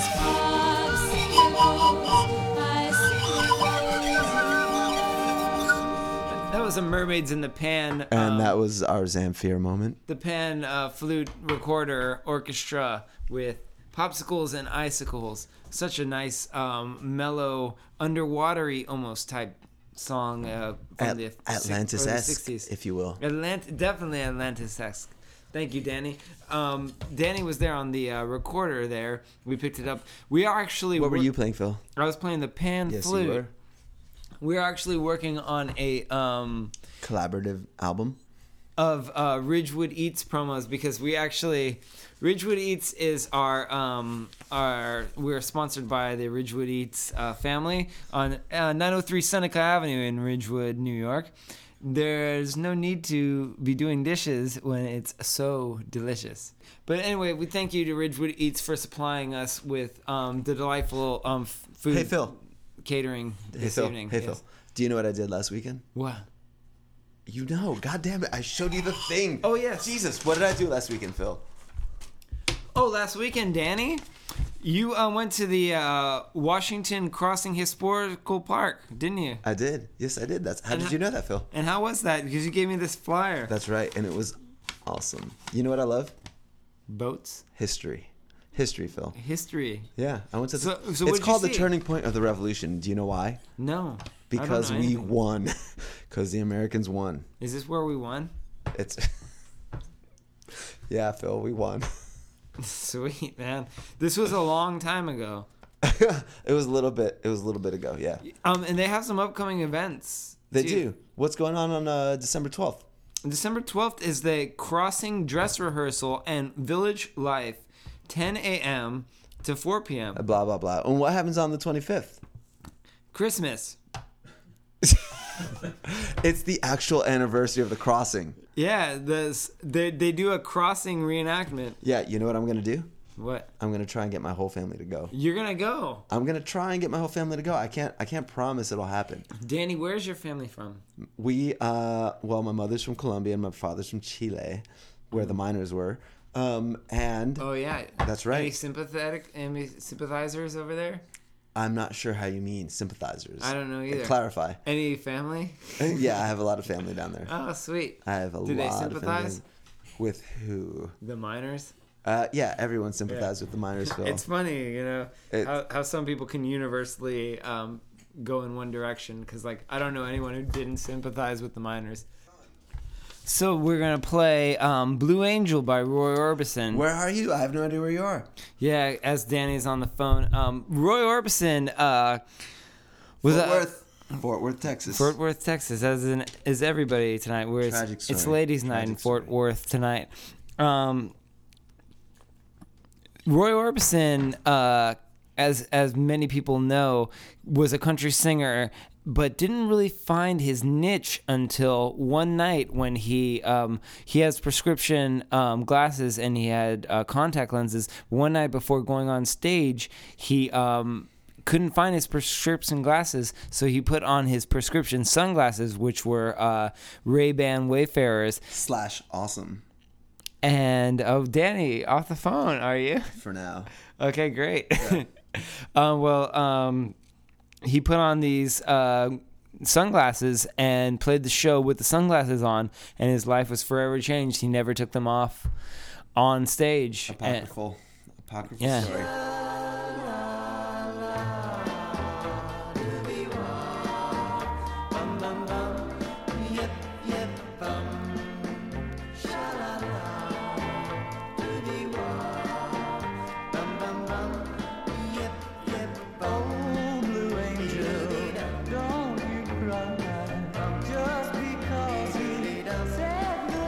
popsicles, That was a Mermaids in the Pan. And that was our Zamfir moment. The Pan flute recorder orchestra with popsicles and icicles. Such a nice, mellow, underwatery almost type song from the Atlantis-esque, 60s. if you will. Definitely Atlantis-esque. Thank you, Danny. Danny was there on the recorder there. We picked it up. We are actually... What were you playing, Phil? I was playing the Pan Yes, flute. you were. We are actually working on a... Collaborative album. of Ridgewood Eats promos because we actually Ridgewood Eats is we're sponsored by the Ridgewood Eats family on 903 Seneca Avenue in Ridgewood, New York. There's no need to be doing dishes when it's so delicious. But anyway, we thank you to Ridgewood Eats for supplying us with the delightful food Hey, Phil. catering this evening. Hey, Yes. Phil. Do you know what I did last weekend? What? You know. God damn it. I showed you the thing. Oh, yes. Jesus. What did I do last weekend, Phil? Oh, last weekend, Danny, you went to the Washington Crossing Historical Park, didn't you? I did. Yes, I did. How did you know that, Phil? And how was that? Because you gave me this flyer. That's right. And it was awesome. You know what I love? Boats? History, Phil. History. Yeah, I went to. So it's what'd you called the see? turning point of the revolution. Do you know why? No. Because I don't know we anything. won. Because the Americans won. Is this where we won? It's. Yeah, Phil, we won. Sweet, man. This was a long time ago. It was a little bit ago. Yeah, And they have some upcoming events. they too. do. What's going on December 12th? December 12th is the Crossing Dress Rehearsal and Village Life, 10 a.m. to 4 p.m. Blah blah blah. And what happens on the 25th? Christmas. It's the actual anniversary of the crossing. Yeah, they do a crossing reenactment. Yeah, you know what I'm gonna do? What? I'm gonna try and get my whole family to go. You're gonna go. I'm gonna try and get my whole family to go. I can't promise it'll happen. Danny, where's your family from? Well, my mother's from Colombia and my father's from Chile, where the miners were. And Oh yeah. That's right. Any sympathizers over there? I'm not sure how you mean sympathizers. I don't know either. Clarify. Any family? Yeah, I have a lot of family down there. Oh, sweet. I have a Do lot they of sympathize? family. With who? The miners? Yeah, everyone sympathizes with the miners, Phil. It's funny, you know, It's- how some people can universally go in one direction. Because, like, I don't know anyone who didn't sympathize with the miners. So we're going to play Blue Angel by Roy Orbison. Where are you? I have no idea where you are. Yeah, as Danny's on the phone. Roy Orbison was Fort Worth, Texas. Fort Worth, Texas, is everybody tonight. Where Tragic it's story. ladies' night in Tragic Fort story. Worth tonight. Roy Orbison, as many people know, was a country singer, but didn't really find his niche until one night when he has prescription glasses and he had contact lenses. One night before going on stage, he couldn't find his prescription glasses, so he put on his prescription sunglasses, which were Ray-Ban Wayfarers. / awesome. And Danny, off the phone, are you? For now. Okay, great. He put on these sunglasses and played the show with the sunglasses on, and his life was forever changed. He never took them off on stage. Apocryphal Yeah. story.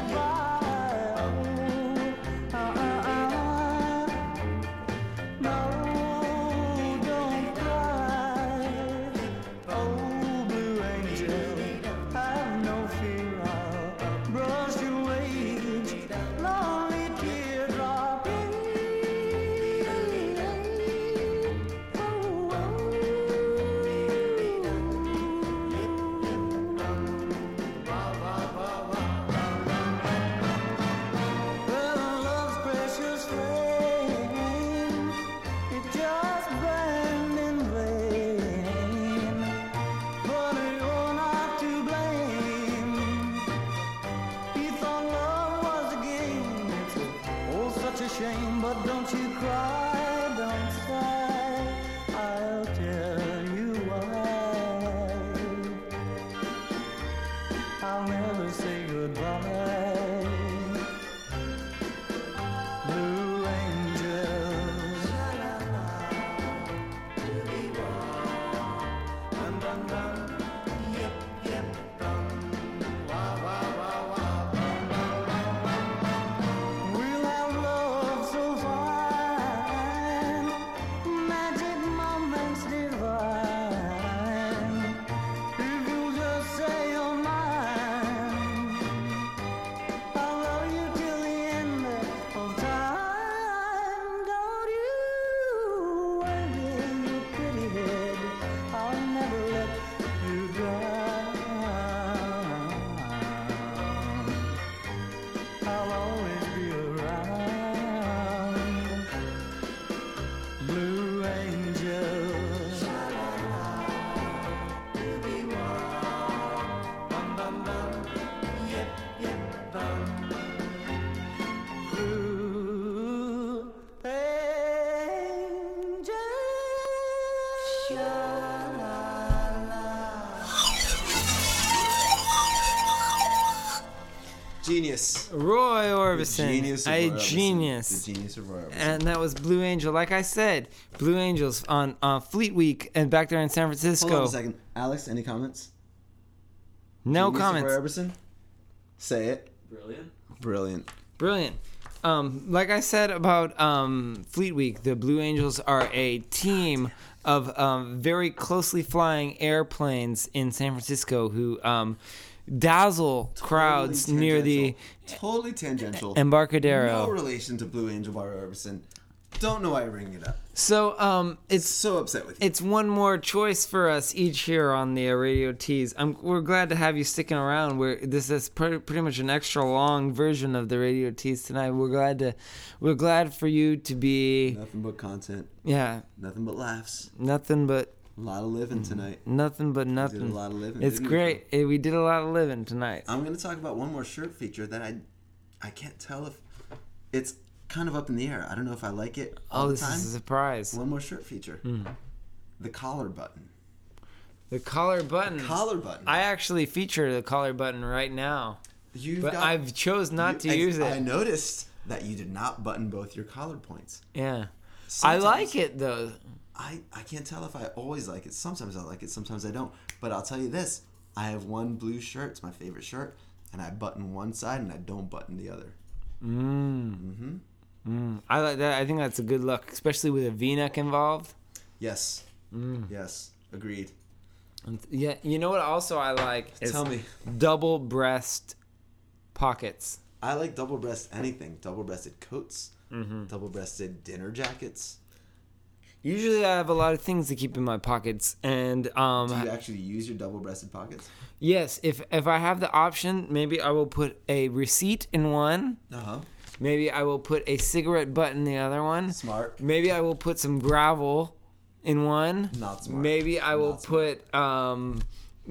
No. shame, but don't you cry, don't sigh. I'll tell you why. I'll never say goodbye. Blue angels. Dun, dun, dun. Yep, yep, dum. Wah, wah, wah, wah, dum, dum, dum. We'll have love so fine, magic moments divine. If you'll just say you're mine, I'll love you till the end of time. Don't you worry your pretty head, I'll never let you down. I'll always be around. Blue angels. Dum, dum, dum. Yep, yep, dum. Blue angels. Genius. Roy Orbison, Genius of a Roy Orbison. genius. The genius of Roy Orbison. And that was Blue Angel. Like I said, Blue Angels on Fleet Week and back there in San Francisco. Hold on a second. Alex, any comments? No Genius of comments. Roy Orbison? Say it. Brilliant. Brilliant. Brilliant. Like I said about Fleet Week, the Blue Angels are a team of very closely flying airplanes in San Francisco who dazzle crowds Totally near the Totally tangential. Embarcadero. No relation to Blue Angel by Roy Orbison. Don't know why you're bringing it up. So it's So upset with you. it's one more choice for us each here on the Radio Tees. We're glad to have you sticking around. This is pretty much an extra long version of the Radio Tees tonight. We're glad for you to be Nothing but content. yeah, Nothing but laughs. nothing but A lot of living tonight. nothing but We nothing. did a lot of living. It's didn't we? great. We did a lot of living tonight. I'm going to talk about one more shirt feature that I can't tell if it's kind of up in the air. I don't know if I like it all Oh, the this time. is a surprise. One more shirt feature. The collar button. The collar button. Collar button. I actually feature the collar button right now, You've but got, I've chose not to I use I it. noticed that you did not button both your collar points. Yeah, I Sometimes- like it though. I can't tell if I always like it. Sometimes I like it, sometimes I don't. But I'll tell you this. I have one blue shirt. It's my favorite shirt. And I button one side and I don't button the other. I like that. I think that's a good look, especially with a V-neck involved. Yes. Yes. Agreed. Yeah, you know what? Also, I like is Tell me. double breast pockets. I like double-breast anything. Double-breasted coats. Double-breasted dinner jackets. Usually, I have a lot of things to keep in my pockets, and Do you actually use your double-breasted pockets? yes, if I have the option, maybe I will put a receipt in one. Uh-huh. Maybe I will put a cigarette butt in the other one. Smart. Maybe I will put some gravel in one. Not smart. Maybe I will Not smart. put some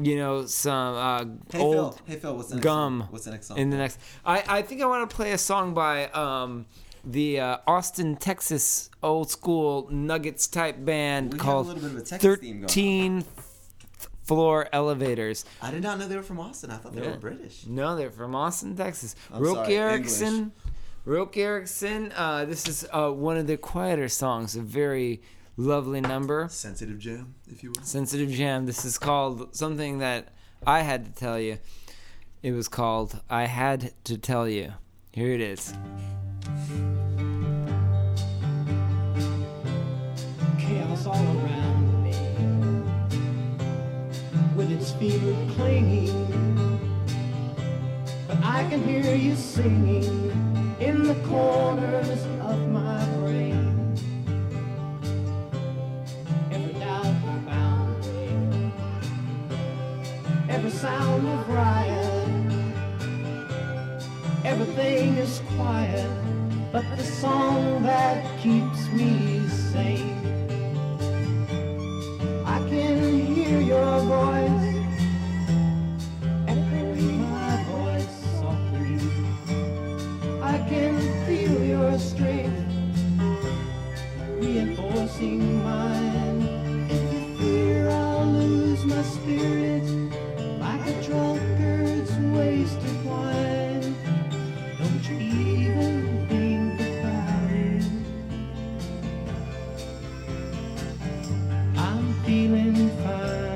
Hey, old Phil, what's the next gum song? What's the next song? in the next. I think I want to play a song by the Austin, Texas old school Nuggets type band We have a called little bit of a Texas theme going on. 13 Floor Elevators. I did not know they were from Austin. I thought they Yeah. were British. No, they're from Austin, Texas. I'm Roke sorry, Erickson. Roke Erickson. This is one of the quieter songs. A very lovely number. Sensitive jam, if you will. Sensitive Jam. This is called something that I had to tell you. It was called I Had to Tell You. Here it is. Chaos all around me, with its fever clinging, but I can hear you singing in the corners of my brain. Every doubt around me, every sound of riot, everything is quiet, but the song that keeps me sane. I can hear your voice echoing my voice softly. I can feel your strength feeling fine.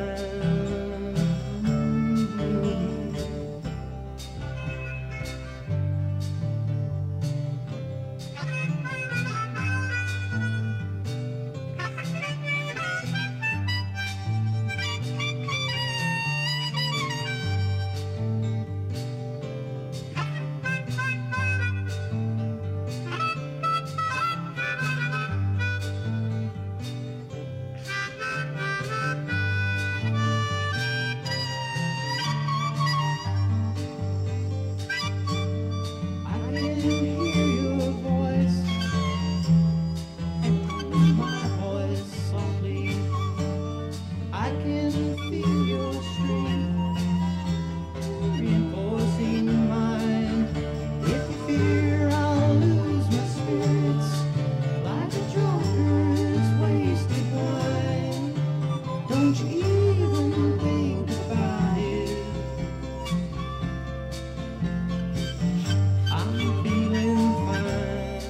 I can hear your voice echoing my voice softly. I can feel your strength reinforcing mine. If you fear I'll lose my spirits like a drunkard's wasted wine, don't you even think about it. I'm feeling fine.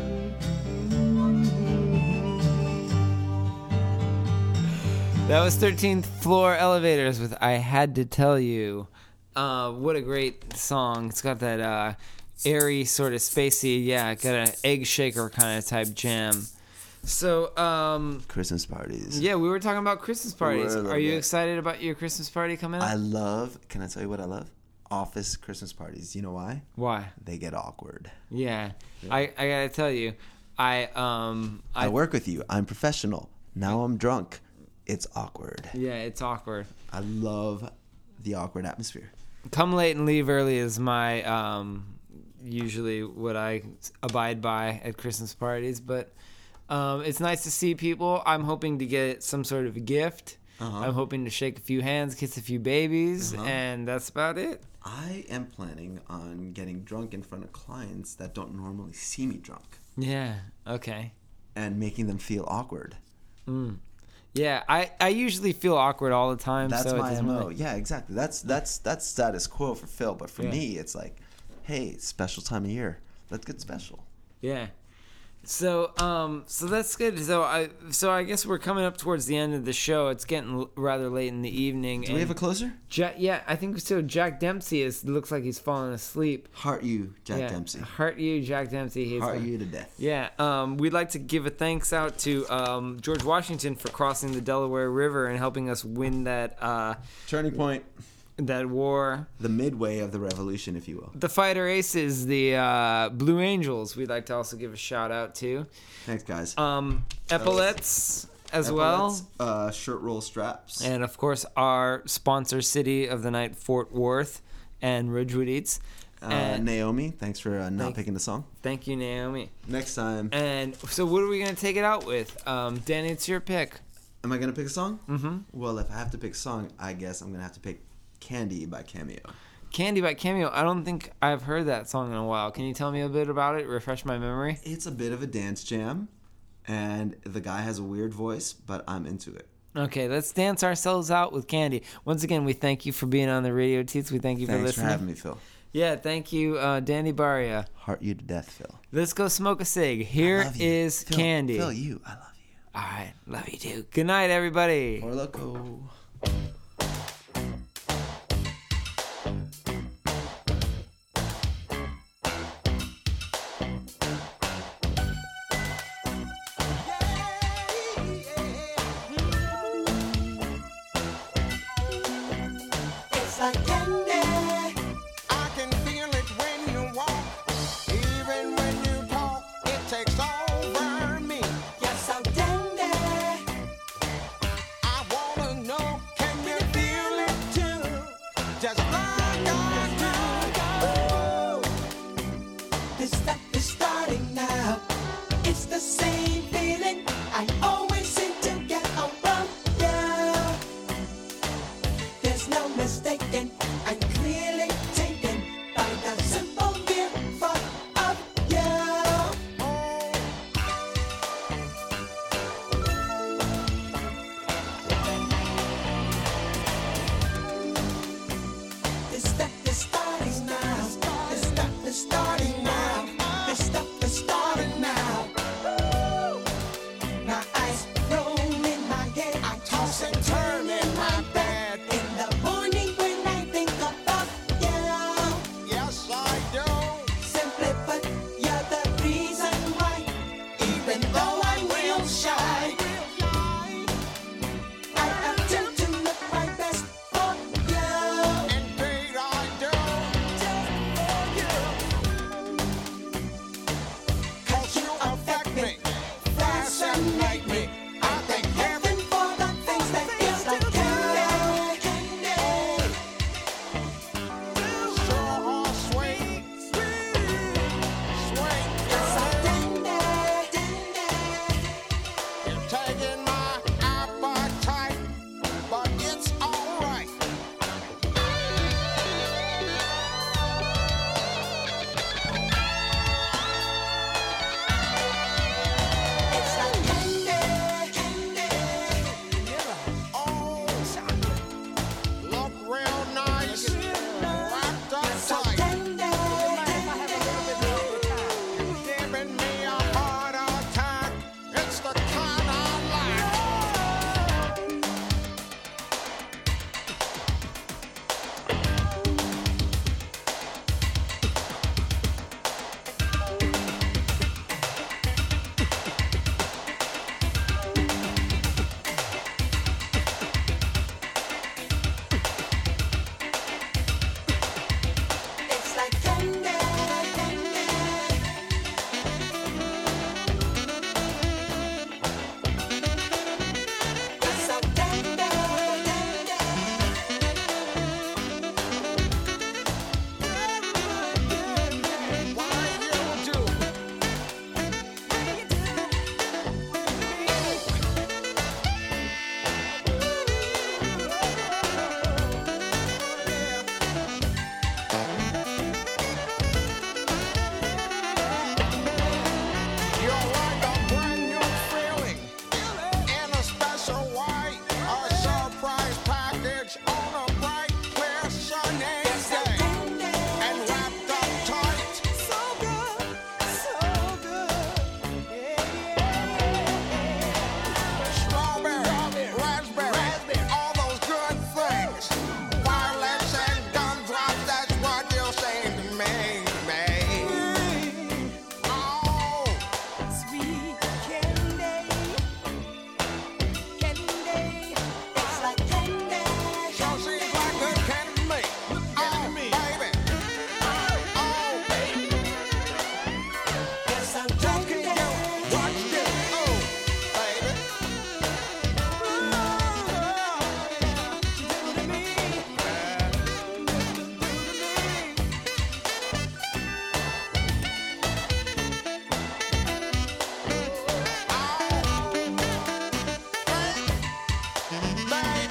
That was 13th Floor Elevators with I Had to Tell You. What a great song. It's got that airy, sort of spacey, yeah, got an egg shaker kind of type jam. So, Christmas parties. yeah, we were talking about Christmas parties. We're a little Are you bit. excited about your Christmas party coming up? I love, can I tell you what I love? Office Christmas parties. You know why? Why? They get awkward. Yeah. I gotta tell you, I work with you. I'm professional. Now I'm drunk. It's awkward. yeah, it's awkward. I love the awkward atmosphere. Come late and leave early is my usually what I abide by at Christmas parties, but it's nice to see people. I'm hoping to get some sort of a gift. I'm hoping to shake a few hands, kiss a few babies, and that's about it. I am planning on getting drunk in front of clients that don't normally see me drunk Yeah. Okay. and making them feel awkward. Yeah, I usually feel awkward all the time. That's so it my doesn't MO. really- Yeah, exactly. That's status quo for Phil, but for Yeah. me, it's like, hey, special time of year. Let's get special. Yeah. So that's good. So I guess we're coming up towards the end of the show. It's getting rather late in the evening. Do we have a closer? Yeah, I think so. Jack Dempsey looks like he's falling asleep. Heart you, Jack Yeah. Dempsey. Heart you, Jack Dempsey. He's Heart you to death. Yeah, we'd like to give a thanks out to George Washington for crossing the Delaware River and helping us win that Turning point. that war. The midway of the revolution, if you will. The Fighter Aces, the Blue Angels, we'd like to also give a shout out to. Thanks, guys. Epaulets as well. Epaulets, shirt roll straps. And of course, our sponsor city of the night, Fort Worth and Ridgewood Eats. And Naomi, thanks for not picking the song. thank you, Naomi. Next time. And so, what are we going to take it out with? Danny, it's your pick. Am I going to pick a song? Mm-hmm. Well, if I have to pick a song, I guess I'm going to have to pick Candy by Cameo. Candy by Cameo. I don't think I've heard that song in a while. Can you tell me a bit about it? Refresh my memory. It's a bit of a dance jam, and the guy has a weird voice, but I'm into it. Okay, let's dance ourselves out with Candy. Once again, we thank you for being on the Radio Teats. We thank you for Thanks listening. for having me, Phil. Yeah, thank you, Danny Baria. Heart you to death, Phil. Let's go smoke a cig. Here Love you. is Phil, Candy. Phil, you. I love you. All right, love you too. Good night, everybody. Or loco. It's like candy. I can feel it when you walk, even when you talk. It takes over me. You're so dandy. I wanna know, can you feel it too? Just like I do. Ooh. This stuff is starting now. It's the same feeling I always seem to get around you. There's no mistaking, I toss and turn in my bed. In the morning when I think about you, Yes, I do. simply put, you're the reason why. Even though I'm real shy, I attempt to look my best for you. Indeed, I do. Cause you affect me, fascinate me. I thank heaven For the things that feels like candy, candy. sure are sweet, sweet So girl. tender, You're taking my appetite, but it's alright. it's like candy, candy. Oh, look real nice, wrapped up So tight. tender, Giving me a heart attack. It's the kind I like. it's like candy, candy. It's so tender, tender. Why you do? You're like a brand new feeling in a special way. A surprise package on a bright, clear, sunny day. And wrapped up tight. So good, so good. Strawberry, raspberry, all those good things. Violets and gumdrops, that's what you're saying to me. Oh, Sweet candy, candy. It's like candy, sure seems like good candy to me. Oh, baby. Oh, baby. it's so Just can tender. you watch this? Oh, baby. Baby.